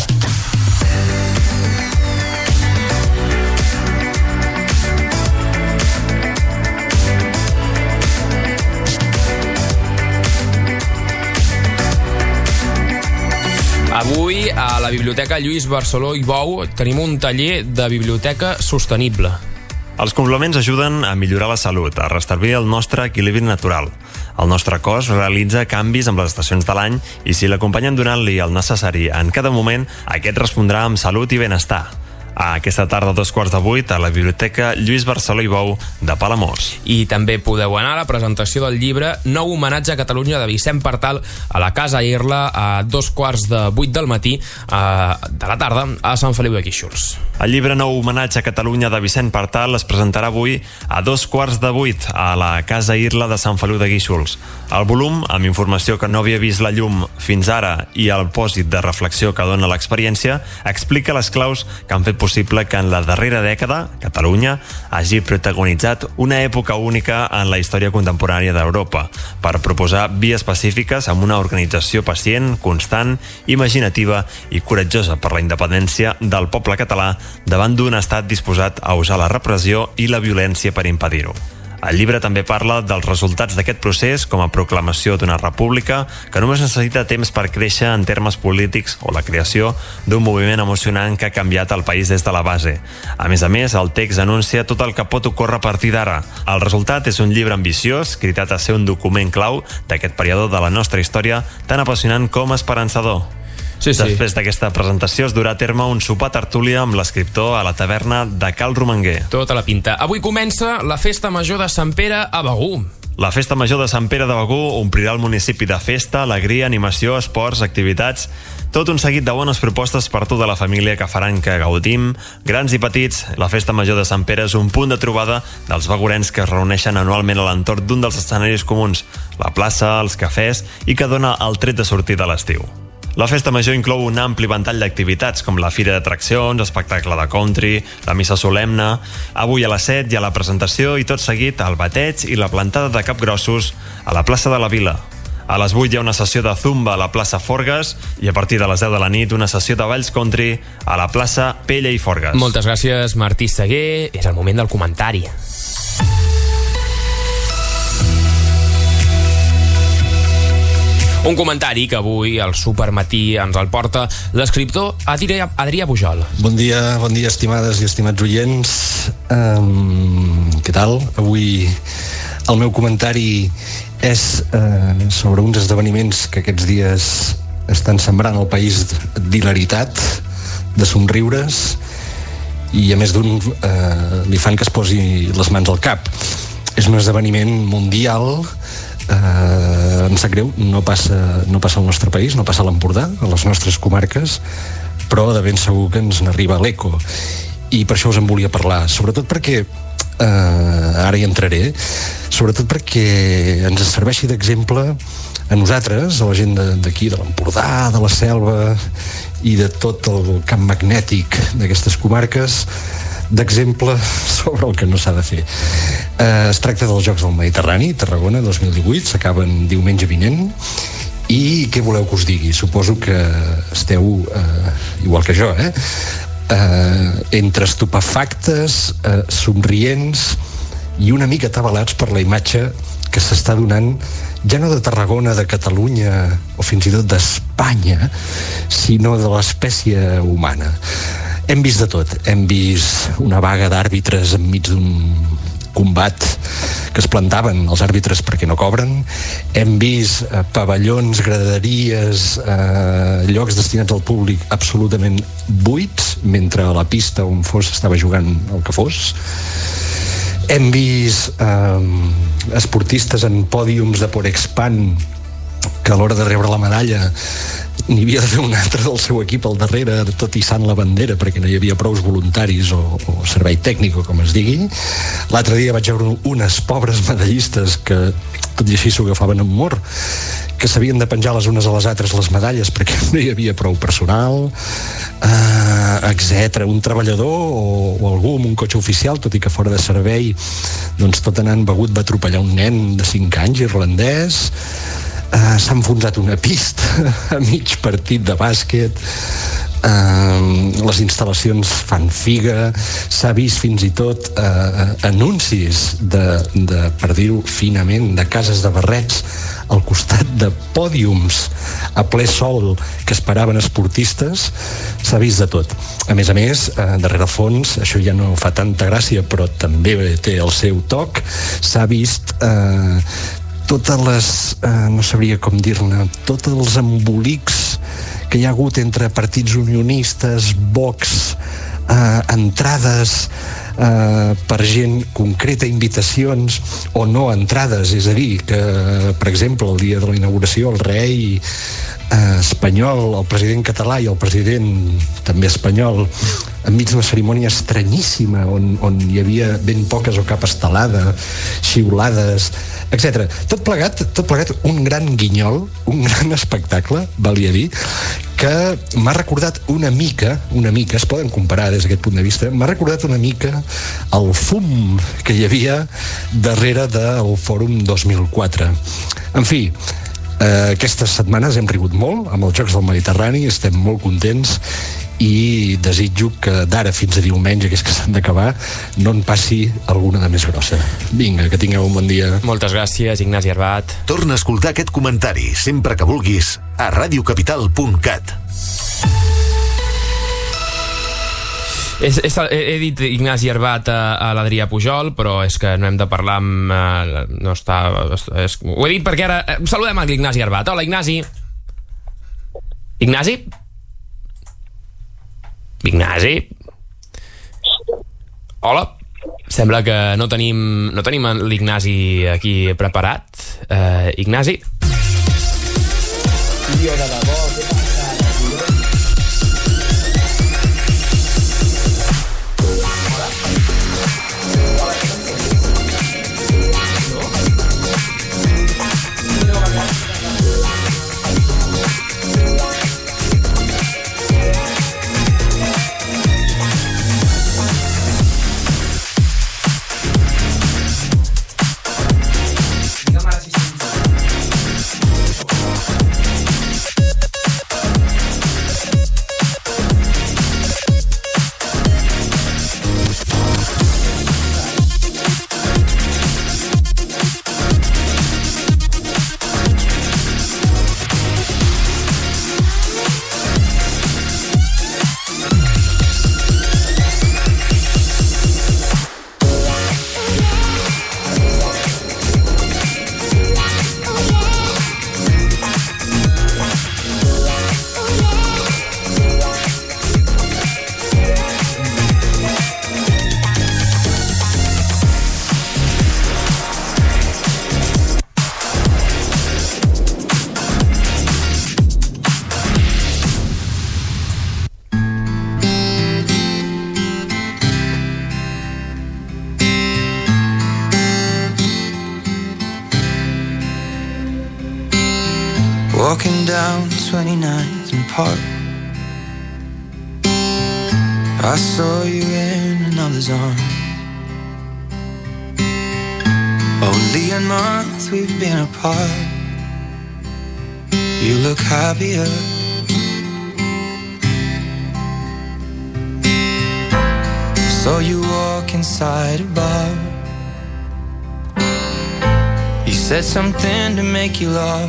Avui, a la Biblioteca Lluís Barceló i Bou, tenim un taller de biblioteca sostenible.
Els complements ajuden a millorar la salut, a restablir el nostre equilibri natural. El nostre cos realitza canvis amb les estacions de l'any i si l'acompanyem donant-li el necessari en cada moment, aquest respondrà amb salut i benestar. A aquesta tarda, dos quarts de vuit, a la Biblioteca Lluís Barceló i Bou de Palamós.
I també podeu anar a la presentació del llibre Nou homenatge a Catalunya de Vicent Partal a la Casa Irla a dos quarts de vuit del matí a, de la tarda a Sant Feliu de Guíxols.
El llibre Nou homenatge a Catalunya de Vicent Partal es presentarà avui a dos quarts de vuit a la Casa Irla de Sant Feliu de Guíxols. El volum, amb informació que no havia vist la llum fins ara i el pòsit de reflexió que dona l'experiència, explica les claus que han fet possible que en la darrera dècada Catalunya hagi protagonitzat una època única en la història contemporània d'Europa per proposar vies pacífiques amb una organització pacient, constant, imaginativa i coratjosa per la independència del poble català davant d'un estat disposat a usar la repressió i la violència per impedir-ho. El llibre també parla dels resultats d'aquest procés com a proclamació d'una república que només necessita temps per créixer en termes polítics o la creació d'un moviment emocionant que ha canviat el país des de la base. A més a més, el text anuncia tot el que pot ocórrer a partir d'ara. El resultat és un llibre ambiciós, cridat a ser un document clau d'aquest període de la nostra història tan apassionant com esperançador.
Sí, sí.
Després d'aquesta presentació es durà a terme un sopar tertúlia amb l'escriptor a la taverna de Cal Romanguer.
Tota la pinta. Avui comença la Festa Major de Sant Pere a Begur.
La Festa Major de Sant Pere de Begur omplirà el municipi de festa, alegria, animació, esports, activitats, tot un seguit de bones propostes per tota la família que faran que gaudim, grans i petits. La Festa Major de Sant Pere és un punt de trobada dels begurens que es reuneixen anualment a l'entorn d'un dels escenaris comuns, la plaça, els cafès, i que dona el tret de sortir de l'estiu. La Festa Major inclou un ampli ventall d'activitats com la fira d'atraccions, espectacle de country, la missa solemne. Avui a les set hi ha la presentació i tot seguit el bateig i la plantada de capgrossos a la plaça de la Vila. A les vuit hi ha una sessió de zumba a la plaça Forgues i a partir de les deu de la nit una sessió de balls country a la plaça Pella i Forgues.
Moltes gràcies, Martí Seguer. És el moment del comentari. Un comentari que avui al Supermatí ens el porta l'escriptor Adrià, Adrià Pujol.
Bon dia, bon dia, estimades i estimats oients. Um, què tal? Avui el meu comentari és uh, sobre uns esdeveniments que aquests dies estan sembrant el país d'hilaritat, de somriures, i a més d'un uh, li fan que es posi les mans al cap. És un esdeveniment mundial. Uh, em sap greu, no passa, no passa al nostre país, no passa a l'Empordà, a les nostres comarques, però de ben segur que ens n'arriba l'eco, i per això us en volia parlar, sobretot perquè uh, ara hi entraré, sobretot perquè ens serveixi d'exemple a nosaltres, a la gent d'aquí, de l'Empordà, de la Selva i de tot el camp magnètic d'aquestes comarques, d'exemple sobre el que no s'ha de fer. Eh, es tracta dels Jocs del Mediterrani, Tarragona, dos mil divuit, s'acaben diumenge vinent, i què voleu que us digui? Suposo que esteu eh, igual que jo, eh? eh entre estupefactes, eh, somrients i una mica atabalats per la imatge que s'està donant ja no de Tarragona, de Catalunya o fins i tot d'Espanya, sinó de l'espècie humana. Hem vist de tot. Hem vist una vaga d'àrbitres enmig d'un combat que es plantaven els àrbitres perquè no cobren. Hem vist eh, pavellons, graderies, eh, llocs destinats al públic absolutament buits, mentre a la pista on fos estava jugant el que fos. Hem vist eh, esportistes en pòdiums de Porexpan que a l'hora de rebre la medalla n'hi havia d'haver un altre del seu equip al darrere, tot hissant la bandera, perquè no hi havia prous voluntaris o, o servei tècnic, o com es digui. L'altre dia vaig veure unes pobres medallistes que, tot i així, s'ho agafaven amb humor, que s'havien de penjar les unes a les altres les medalles perquè no hi havia prou personal, eh, etcètera. Un treballador o, o algú amb un cotxe oficial, tot i que fora de servei, doncs tot anant begut va atropellar un nen de cinc anys irlandès. Uh, s'ha enfonsat una pista a mig partit de bàsquet, uh, les instal·lacions fan figa, s'ha vist fins i tot uh, anuncis de, de, per dir-ho finament, de cases de barrets al costat de pòdiums a ple sol que esperaven esportistes. S'ha vist de tot. A més a més, uh, darrere fons, això ja no fa tanta gràcia però també té el seu toc, s'ha vist uh, totes les, eh, no sabria com dir-ne, tots els embolics que hi ha hagut entre partits unionistes, Vox, eh, entrades eh, per gent concreta, invitacions o no entrades, és a dir, que per exemple el dia de la inauguració el rei eh, espanyol, el president català i el president també espanyol enmig d'una cerimònia estranyíssima on, on hi havia ben poques o cap estelada, xiulades, etcètera. Tot plegat, tot plegat un gran guinyol, un gran espectacle, valia dir, que m'ha recordat una mica, una mica, es poden comparar des d'aquest punt de vista, m'ha recordat una mica el fum que hi havia darrere del Fòrum dos mil quatre. En fi, eh, aquestes setmanes hem rigut molt amb els Jocs del Mediterrani, estem molt contents i desitjo que d'ara fins a diumenge, que és que s'han d'acabar, no en passi alguna de més grossa. Vinga, que tingueu un bon dia.
Moltes gràcies, Ignasi Arbat.
Torna a escoltar aquest comentari sempre que vulguis a radiocapital punt cat.
He, he, he dit Ignasi Arbat a, a l'Adrià Pujol, però és que no hem de parlar amb... Uh, no està... És, ho he dit perquè ara... Uh, saludem a l'Ignasi Arbat. Hola, Ignasi. Ignasi? Ignasi? Hola? Sembla que no tenim, no tenim l'Ignasi aquí preparat. Uh, Ignasi?
Tio, de debò, què passa?
Walking down twenty-ninth and Park, I saw you in another's arms. Only a month we've been apart. You look happier. Saw you walk inside a bar. You said something to make you laugh.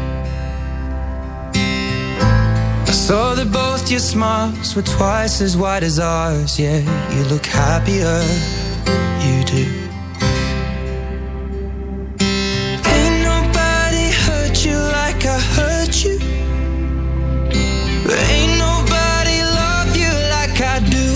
I saw that both your smiles were twice as wide as ours. Yeah, you look happier, you do. Ain't nobody hurt you like I hurt you. Ain't nobody love you like I do.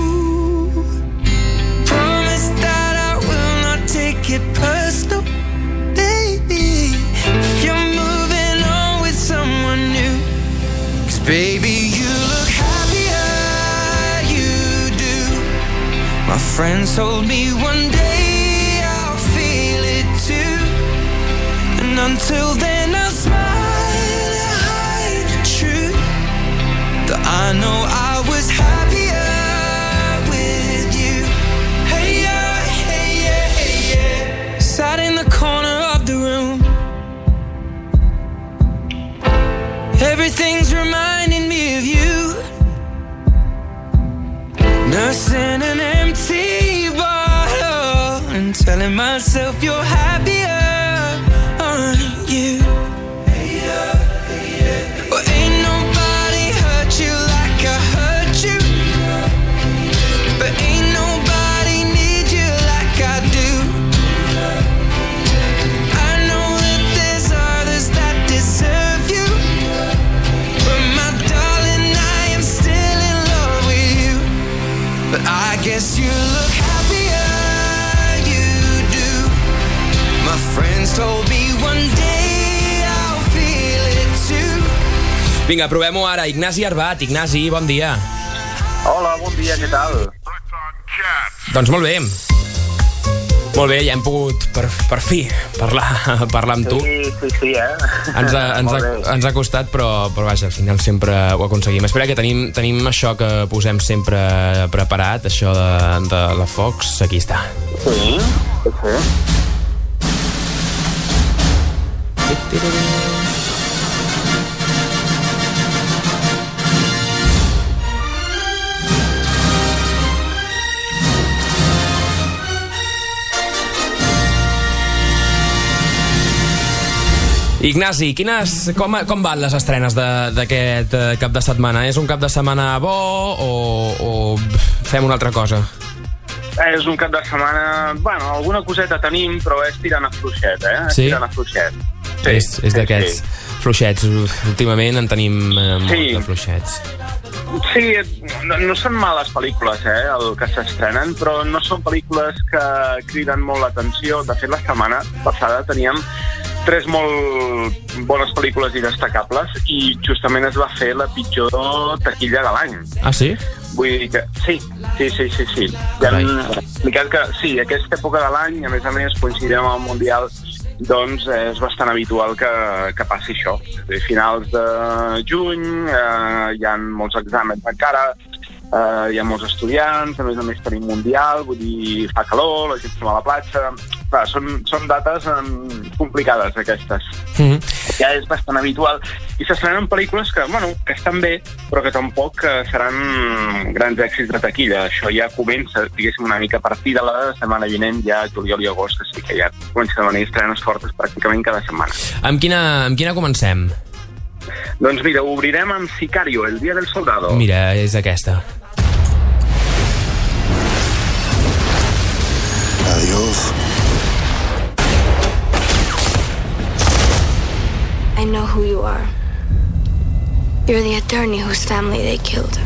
Promise that I will not take it personal, baby, if you're moving on with someone new. Baby, you look happier, you do. My friends told me one day I'll feel it too. And until then I'll smile and hide the truth, that I know I was happier with you. Hey yeah, hey yeah, hey yeah. Sat in the corner of the room. Everything's reminding me of you. Nursing an empty bottle and telling myself you're happier, aren't you? Hey, yeah, hey, yeah. Well, ain't nobody hurt you like I hurt you. But ain't nobody need you like I do. I know that there's others that deserve you. But I guess you look happier, you do. My friends told me one day I'll feel it too.
Vinga, provem-ho ara. Ignasi Arbat. Ignasi, bon dia.
Hola, bon dia, què tal?
Doncs molt bé. Molt bé, ja hem pogut, per, per fi, parlar, parlar amb tu.
Sí, sí, sí, eh?
Ens ha, ens ha, ens ha costat, però, però vaja, al final sempre ho aconseguim. Espera, que tenim, tenim això que posem sempre preparat, això de, de la Fox. Aquí està.
Sí, sí, sí.
Ignasi, quines, com, com van les estrenes d'aquest cap de setmana? És un cap de setmana bo o, o fem una altra cosa?
És un cap de setmana... Bueno, alguna coseta tenim, però és tirant a fluixet, eh? És
sí?
tirant a fluixet.
Sí, és és sí, d'aquests sí. fluixets. Últimament en tenim eh, molt
sí.
de fluixets.
Sí, no, no són males pel·lícules, eh, el que s'estrenen, però no són pel·lícules que criden molt l'atenció. De fet, la setmana passada teníem tres molt bones pel·lícules i destacables i justament es va fer la pitjor taquilla de l'any.
Ah, sí?
Vull dir que sí, sí, sí, sí, sí. Ja hem explicat que sí, aquesta època de l'any, a més a més, coincidirem amb el Mundial, doncs és bastant habitual que, que passi això. A finals de juny eh, hi ha molts exàmens encara, eh, hi ha molts estudiants, a més a més tenim Mundial, vull dir, fa calor, la gent se va a la platja... Clar, són, són dates um, complicades, aquestes. Mm-hmm. Ja és bastant habitual. I s'estrenen pel·lícules que, bueno, que estan bé, però que tampoc uh, seran grans èxits de taquilla. Això ja comença, diguéssim, una mica a partir de la setmana vinent, ja juliol i agost, que sí que ja comencen a venir estrenes fortes pràcticament cada setmana.
Amb quina, amb quina comencem?
Doncs mira, obrirem amb Sicario, el dia del soldado.
Mira, és aquesta.
Adiós.
I know who you are. You're the attorney whose family they killed.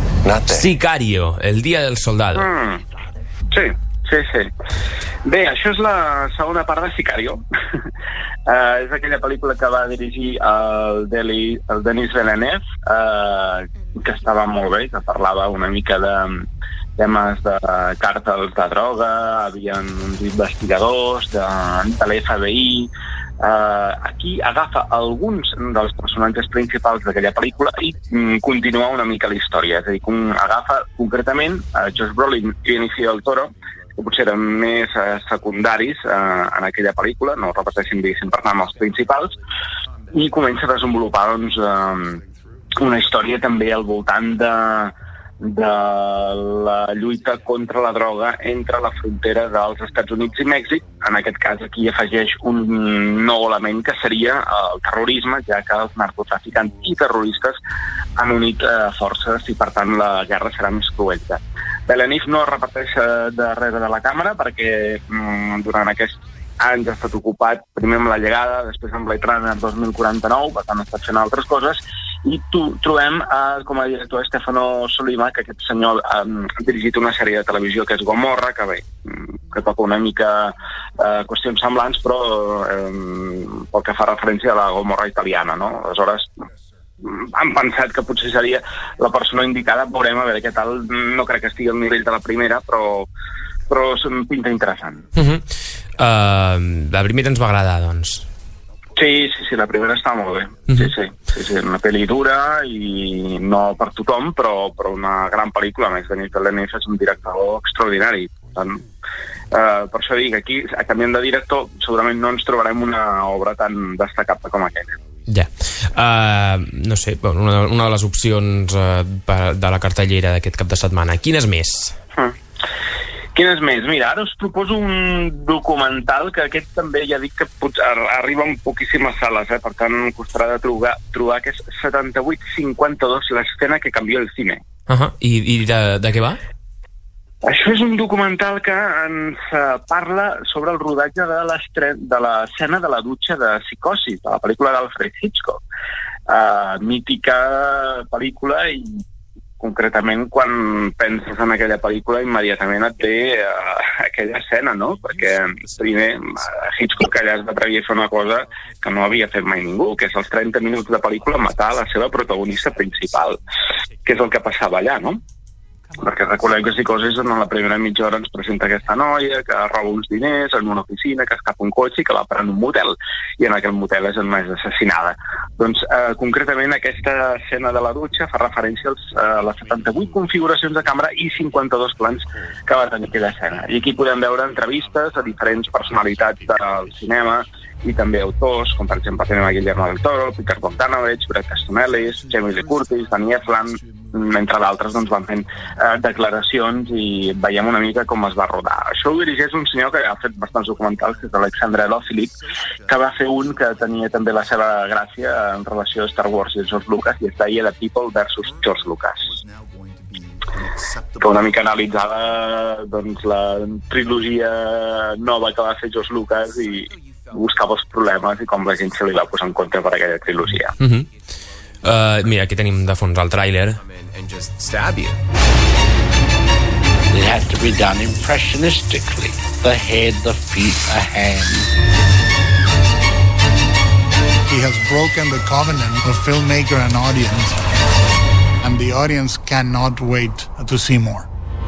Sicario, el dia del soldado.
Mm. Sí, sí, sí. Bé, això és la segona part de Sicario. uh, és aquella pel·lícula que va dirigir el, Deli, el Denis Villeneuve, uh, que estava molt bé, que parlava una mica de temes de càrtels de droga, havien uns investigadors de, de l'F B I. Uh, aquí agafa alguns dels personatges principals d'aquella pel·lícula i mm, continua una mica la història. És a dir, com agafa concretament uh, Josh Brolin i Benicio del Toro, que potser eren més uh, secundaris uh, en aquella pel·lícula, no repeteixin, diguéssim, per tant, els principals, i comença a desenvolupar doncs, uh, una història també al voltant de de la lluita contra la droga entre la frontera dels Estats Units i Mèxic. En aquest cas aquí afegeix un nou element que seria el terrorisme, ja que els narcotraficants i terroristes han unit eh, forces i per tant la guerra serà més cruenta. Villeneuve no es repeteix darrere de la càmera perquè mm, durant aquests anys ha estat ocupat primer amb La llegada, després amb Blade Runner dos mil quaranta-nou, per tant ha estat fent altres coses, i tu, trobem eh, com a director Stefano Sollima, que aquest senyor eh, ha dirigit una sèrie de televisió que és Gomorra, que bé, que toca una mica eh, qüestions semblants, però eh, pel que fa referència a la Gomorra italiana, no? Aleshores, han pensat que potser seria la persona indicada, veurem a veure què tal, no crec que estigui al nivell de la primera, però però pinta interessant.
Uh-huh. uh, la primera ens va agradar, doncs.
Sí, sí, sí, la primera està molt bé. Uh-huh. Sí, sí, sí, sí, una pel·li dura i no per tothom, però, però una gran pel·lícula. A més, Denis Villeneuve és un director extraordinari. Per tant, uh, per això dic, aquí, canviant de director, segurament no ens trobarem una obra tan destacable com aquella.
Ja. Uh, no sé, una, una de les opcions uh, de la cartellera d'aquest cap de setmana. Quines més?
Uh. Quines més? Mira, ara us proposo un documental que aquest també ja dic que potser arriba en poquíssimes sales, eh? Per tant costarà de trobar, trobar que és setanta-vuit cinquanta-dos, l'escena que canvió el cine.
Uh-huh. I, i de, de què va?
Això és un documental que ens parla sobre el rodatge de l'escena de la dutxa de Psicosi, de la pel·lícula d'Alfred Hitchcock. Uh, mítica pel·lícula i concretament quan penses en aquella pel·lícula immediatament et ve uh, aquella escena, no? Perquè primer Hitchcock allà es va atrevir a fer una cosa que no havia fet mai ningú, que és els trenta minuts de pel·lícula matar la seva protagonista principal, que és el que passava allà, no? perquè recordem que Psicosis en la primera mitja hora ens presenta aquesta noia que roba uns diners en una oficina, que escapa un cotxe i que va parar en un motel, i en aquell motel és més assassinada. Doncs eh, concretament aquesta escena de la dutxa fa referència als, a les setanta-vuit configuracions de càmera i cinquanta-dos plans que va tenir aquella escena. I aquí podem veure entrevistes a diferents personalitats del cinema i també autors, com per exemple tenim a Guillermo del Toro, Peter Bogdanovich, Bret Easton Ellis, Jamie Lee Curtis, Danny Elfman, entre d'altres doncs, van fent eh, declaracions i veiem una mica com es va rodar. Això ho dirigeix un senyor que ha fet bastants documentals, que és Alexandre Lophilic, que va fer un que tenia també la seva gràcia en relació a Star Wars i George Lucas, i es deia The People versus George Lucas, que una mica analitzava doncs, la trilogia nova que va fer George Lucas i buscava els problemes i com la gent se li va posar en contra per aquella trilogia.
Uh-huh. uh, mira, aquí tenim de fons el tràiler.
It had to be done impressionistically. The head, the feet, the hands.
He has broken the covenant of filmmaker and audience, and the audience cannot wait to see more.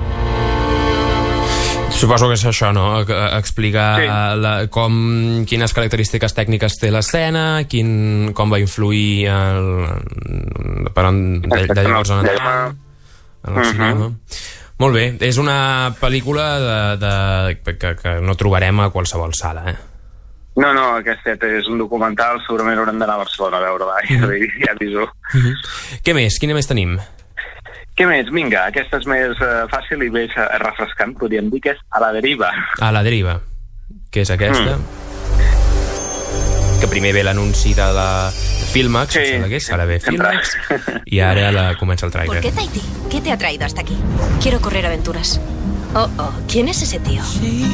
Suposo que és això, no? Explicar
sí.
la, com, quines característiques tècniques té l'escena, quin, com va influir el, per on, de, de llavors en endavant, en el uh-huh. cinema. Molt bé, és una pel·lícula de, de, que, que no trobarem a qualsevol sala, eh?
No, no, aquest és un documental, segurament haurem d'anar a Barcelona a veure, va, uh-huh. ja aviso.
Uh-huh. Què més? Quina més tenim?
Què més? Vinga, aquesta és més uh, fàcil i més uh, refrescant, podríem dir que és A la deriva.
A la deriva, que és aquesta. Mm. Que primer ve l'anunci de la Filmax, sí, que és, ara ve Filmax, i ara la comença el trailer.
¿Por qué Tahití? ¿Qué te ha traído hasta aquí? Quiero correr aventuras. Oh, oh, ¿quién es ese tío?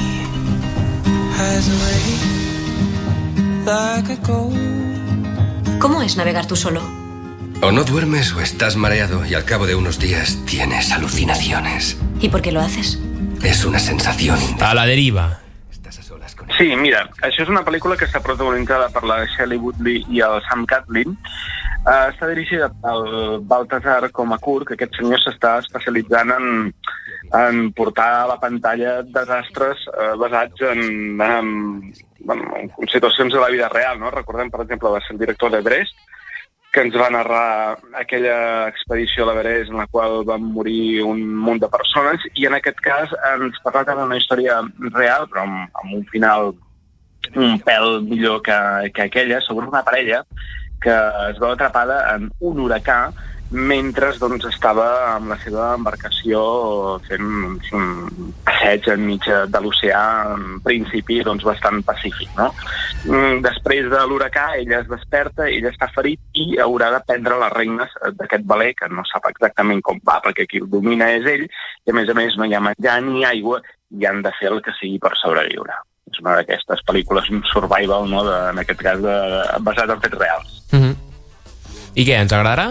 ¿Cómo es navegar tú solo?
O no duermes o estás mareado y al cabo de unos días tienes alucinaciones.
¿Y por qué lo haces?
Es una sensación
A la deriva.
Sí, mira, això és una pel·lícula que està protagonitzada per la Shelley Woodley i el Sam Catlin. Uh, està dirigida pel Baltasar Komakur, que aquest senyor s'està especialitzant en, en portar a la pantalla desastres uh, basats en, en, bueno, en situacions de la vida real, no? Recordem, per exemple, va ser el director de Brest, que ens va narrar aquella expedició a l'Everest en la qual van morir un munt de persones, i en aquest cas ens parla d'una història real, però amb, amb un final un pèl millor que, que aquella, sobre una parella que es veu atrapada en un huracà mentre doncs, estava amb la seva embarcació fent un passeig enmig de l'oceà, en principi doncs, bastant pacífic. No? Després de l'huracà, ella es desperta, ella està ferit i haurà de prendre les regnes d'aquest veler, que no sap exactament com va, perquè qui el domina és ell, i a més a més no hi ha menjar ni aigua, i han de fer el que sigui per sobreviure. És una d'aquestes pel·lícules survival, no? de, en aquest cas de, basat en fets reals.
Mm-hmm. I què, ens agradarà?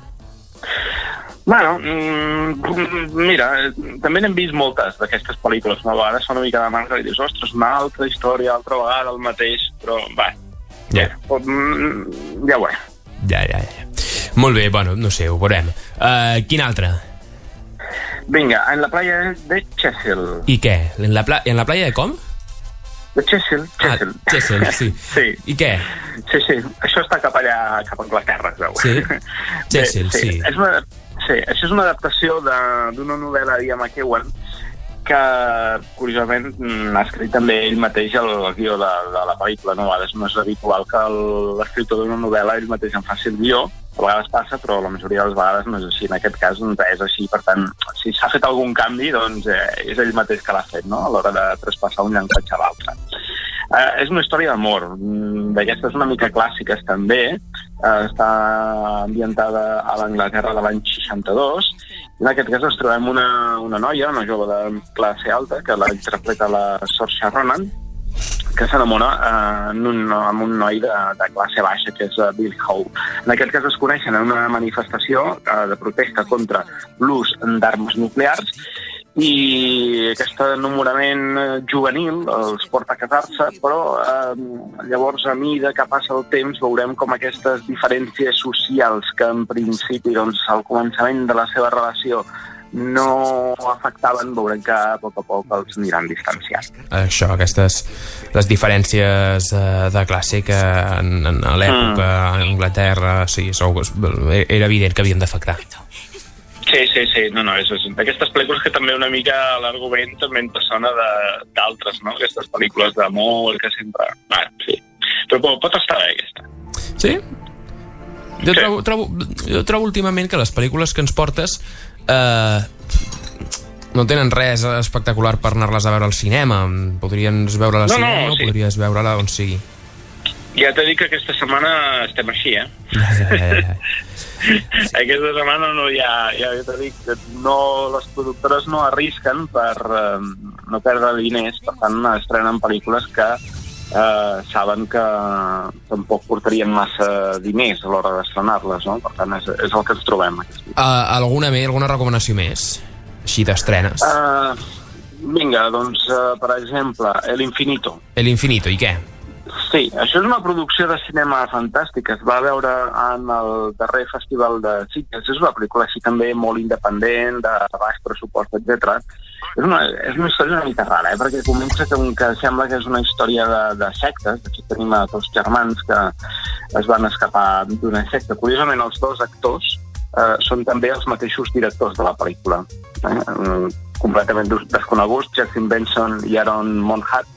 Bueno, mm, mira, també n'hem vist moltes d'aquestes pel·lícules, no? A vegades fa una mica de manca i dius, ostres, una altra història, altra vegada el mateix, però va,
ja,
mm, ja ho veurem.
Ja, ja, ja. Molt bé, bueno, no sé, ho veurem. Uh, quin altre?
Vinga, en la playa de Chesil.
I què? En la, pla en la playa de com?
De Chesil, Chesil.
Ah, Chesil, sí.
Sí.
I què?
Sí, sí, això està cap allà, cap a Anglaterra, es veu.
Sí? Chesil, sí.
sí. És una, sí, això és una adaptació d'una novel·la d'Ian McEwan que, curiosament, ha escrit també ell mateix el, el guió de, de la pel·lícula. No? A vegades no és habitual que l'escriptor d'una novel·la ell mateix en faci el guió. A vegades passa, però la majoria de les vegades no és així. En aquest cas doncs, és així. Per tant, si s'ha fet algun canvi, doncs eh, és ell mateix que l'ha fet, no? A l'hora de traspassar un llenguatge a l'altre. Eh, és una història d'amor. D'aquestes una mica clàssiques, també. Eh, està ambientada a l'Anglaterra de l'any seixanta-dos. I en aquest cas ens trobem una, una noia, una jove de classe alta, que la interpreta la Saoirse Ronan, que s'enamora eh, un, amb un noi de, de classe baixa, que és uh, Bill Howe. En aquest cas es coneixen en una manifestació eh, de protesta contra l'ús d'armes nuclears, i aquest enamorament juvenil els porta a casar-se, però eh, llavors a mesura que passa el temps veurem com aquestes diferències socials que en principi doncs, al començament de la seva relació no afectaven, veurem que a poc a poc els aniran distanciant.
Això, aquestes les diferències eh, de classe que en, en a l'època mm. a Anglaterra sí, sou, era evident que havien d'afectar.
Sí, sí, sí, no, no, és, és d'aquestes pel·lícules que també una mica a l'argument també en persona d'altres, no? Aquestes pel·lícules d'amor que sempre... Ah, sí. Però pot, pot estar bé, aquesta.
Sí? Jo sí. trobo, trobo, jo trobo últimament que les pel·lícules que ens portes eh, no tenen res espectacular per anar-les a veure al cinema. Podries veure-la al
no,
cinema
no,
o
sí.
podries veure-la on sigui.
Ja t'he dit que aquesta setmana estem així, eh? Ja, ja, ja. Aquesta setmana no hi ha... Ja t'he dit que no, les productores no arrisquen per eh, no perdre diners, per tant estrenen pel·lícules que eh, saben que tampoc portarien massa diners a l'hora d'estrenar-les, no? Per tant, és, és el que ens trobem.
Uh, alguna més, alguna recomanació més? Així d'estrenes?
Uh, vinga, doncs, uh, per exemple, El Infinito.
El Infinito, i què?
Sí, això és una producció de cinema fantàstica. Es va veure en el darrer festival de Sitges. És una pel·lícula així també molt independent, de baix pressupost, etcètera. És una, és una història una mica rara, eh? Perquè comença que, que sembla que és una història de, de sectes. Aquí tenim a dos germans que es van escapar d'una secta. Curiosament, els dos actors eh, són també els mateixos directors de la pel·lícula. Eh? Completament desconeguts, Justin Benson i Aaron Monhat,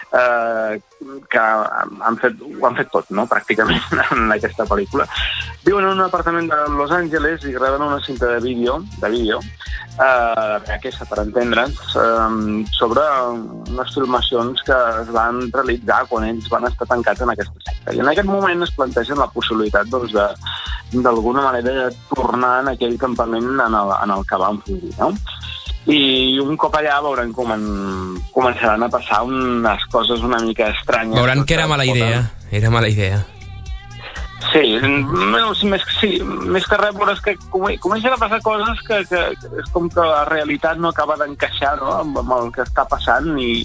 Eh, que han fet, ho han fet tot, no?, pràcticament en aquesta pel·lícula. Viuen en un apartament de Los Angeles i graven una cinta de vídeo de vídeo eh, aquesta, per entendre'ns, eh, sobre unes filmacions que es van realitzar quan ells van estar tancats en aquesta secta. I en aquest moment es plantegen la possibilitat, doncs, de d'alguna manera de tornar en aquell campament en el, en el que van fugir, no? I un cop allà veurem com en, començaran a passar unes coses una mica estranyes.
Veuran que era mala idea, era mala idea.
Sí, més, més, sí, més que res, veuràs que comencen a passar coses que, que, que és com que la realitat no acaba d'encaixar, no?, amb, amb el que està passant, i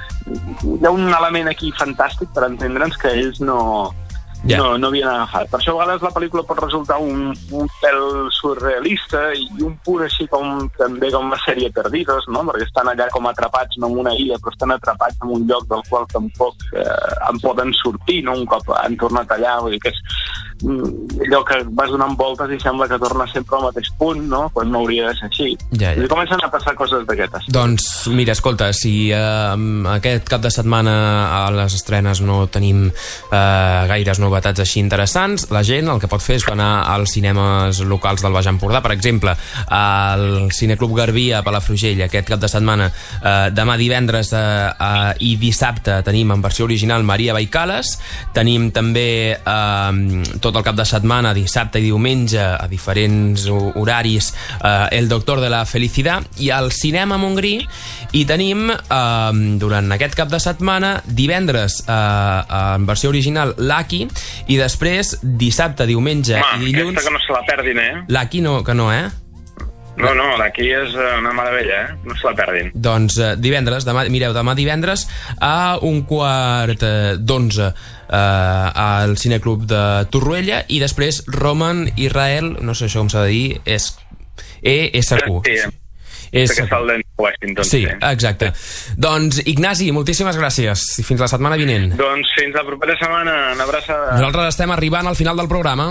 hi ha un element aquí fantàstic per entendre'ns que ells no... Yeah. No, no havien agafat. Per això a vegades la pel·lícula pot resultar un, un pèl surrealista i un punt així com també com la sèrie Perdidos, no? Perquè estan allà com atrapats, no en una illa, però estan atrapats en un lloc del qual tampoc eh, en poden sortir, no? Un cop han tornat allà, vull dir que és mm, allò que vas donant voltes i sembla que torna sempre al mateix punt, no? Quan no hauria de ser així.
Ja, ja.
I comencen a passar coses d'aquestes.
Doncs mira, escolta, si eh, aquest cap de setmana a les estrenes no tenim eh, gaires novetats novetats així interessants, la gent el que pot fer és anar als cinemes locals del Baix Empordà, per exemple al Cineclub Garbí a Palafrugell aquest cap de setmana, eh, demà divendres eh, eh, i dissabte tenim en versió original Maria Baicales, tenim també eh, tot el cap de setmana, dissabte i diumenge a diferents horaris, eh, El Doctor de la Felicidad, i al Cinema Montgrí i tenim eh, durant aquest cap de setmana divendres eh, en versió original Lucky, i després dissabte, diumenge
Ma,
i dilluns...
Aquesta que no se la perdin, eh?
Lucky no, que no, eh?
No, no, d'aquí és una meravella, eh? No se la perdin.
Doncs eh, divendres, demà, mireu, demà divendres a un quart eh, d'onze eh, al Cineclub de Torroella, i després Roman Israel, no sé això com s'ha de dir, és E S Q.
Sí,
és...
que està el de Washington.
Sí, exacte. Doncs, Ignasi, moltíssimes gràcies. I fins la setmana vinent.
Doncs fins la propera setmana. Una abraçada.
Nosaltres estem arribant al final del programa.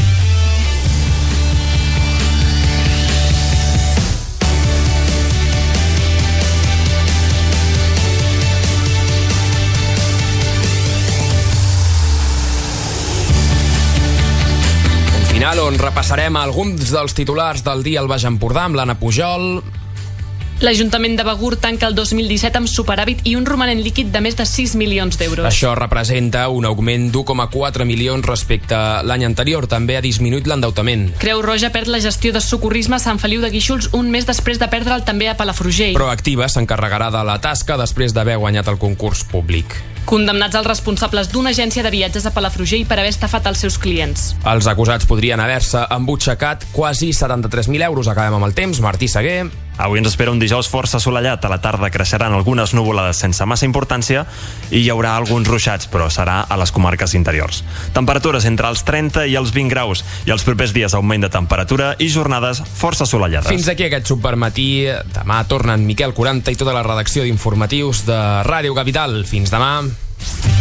Un final on repassarem alguns dels titulars del dia al Baix Empordà amb l'Anna Pujol.
L'Ajuntament de Begur tanca el dos mil disset amb superàvit i un romanent líquid de més de sis milions d'euros.
Això representa un augment d'u coma quatre milions respecte a l'any anterior. També ha disminuït l'endeutament.
Creu Roja perd la gestió de socorrisme a Sant Feliu de Guíxols un mes després de perdre'l també a Palafrugell.
Proactiva s'encarregarà de la tasca després d'haver guanyat el concurs públic.
Condemnats els responsables d'una agència de viatges a Palafrugell per haver estafat els seus clients.
Els acusats podrien haver-se embutxacat quasi setanta-tres mil euros. Acabem amb el temps. Martí Seguer.
Avui ens espera un dijous força assolellat. A la tarda creixeran algunes nuvolades sense massa importància i hi haurà alguns ruixats, però serà a les comarques interiors. Temperatures entre els trenta i els vint graus i els propers dies augment de temperatura i jornades força assolellades.
Fins aquí aquest supermatí. Demà tornen Miquel Quaranta i tota la redacció d'informatius de Ràdio Capital. Fins demà.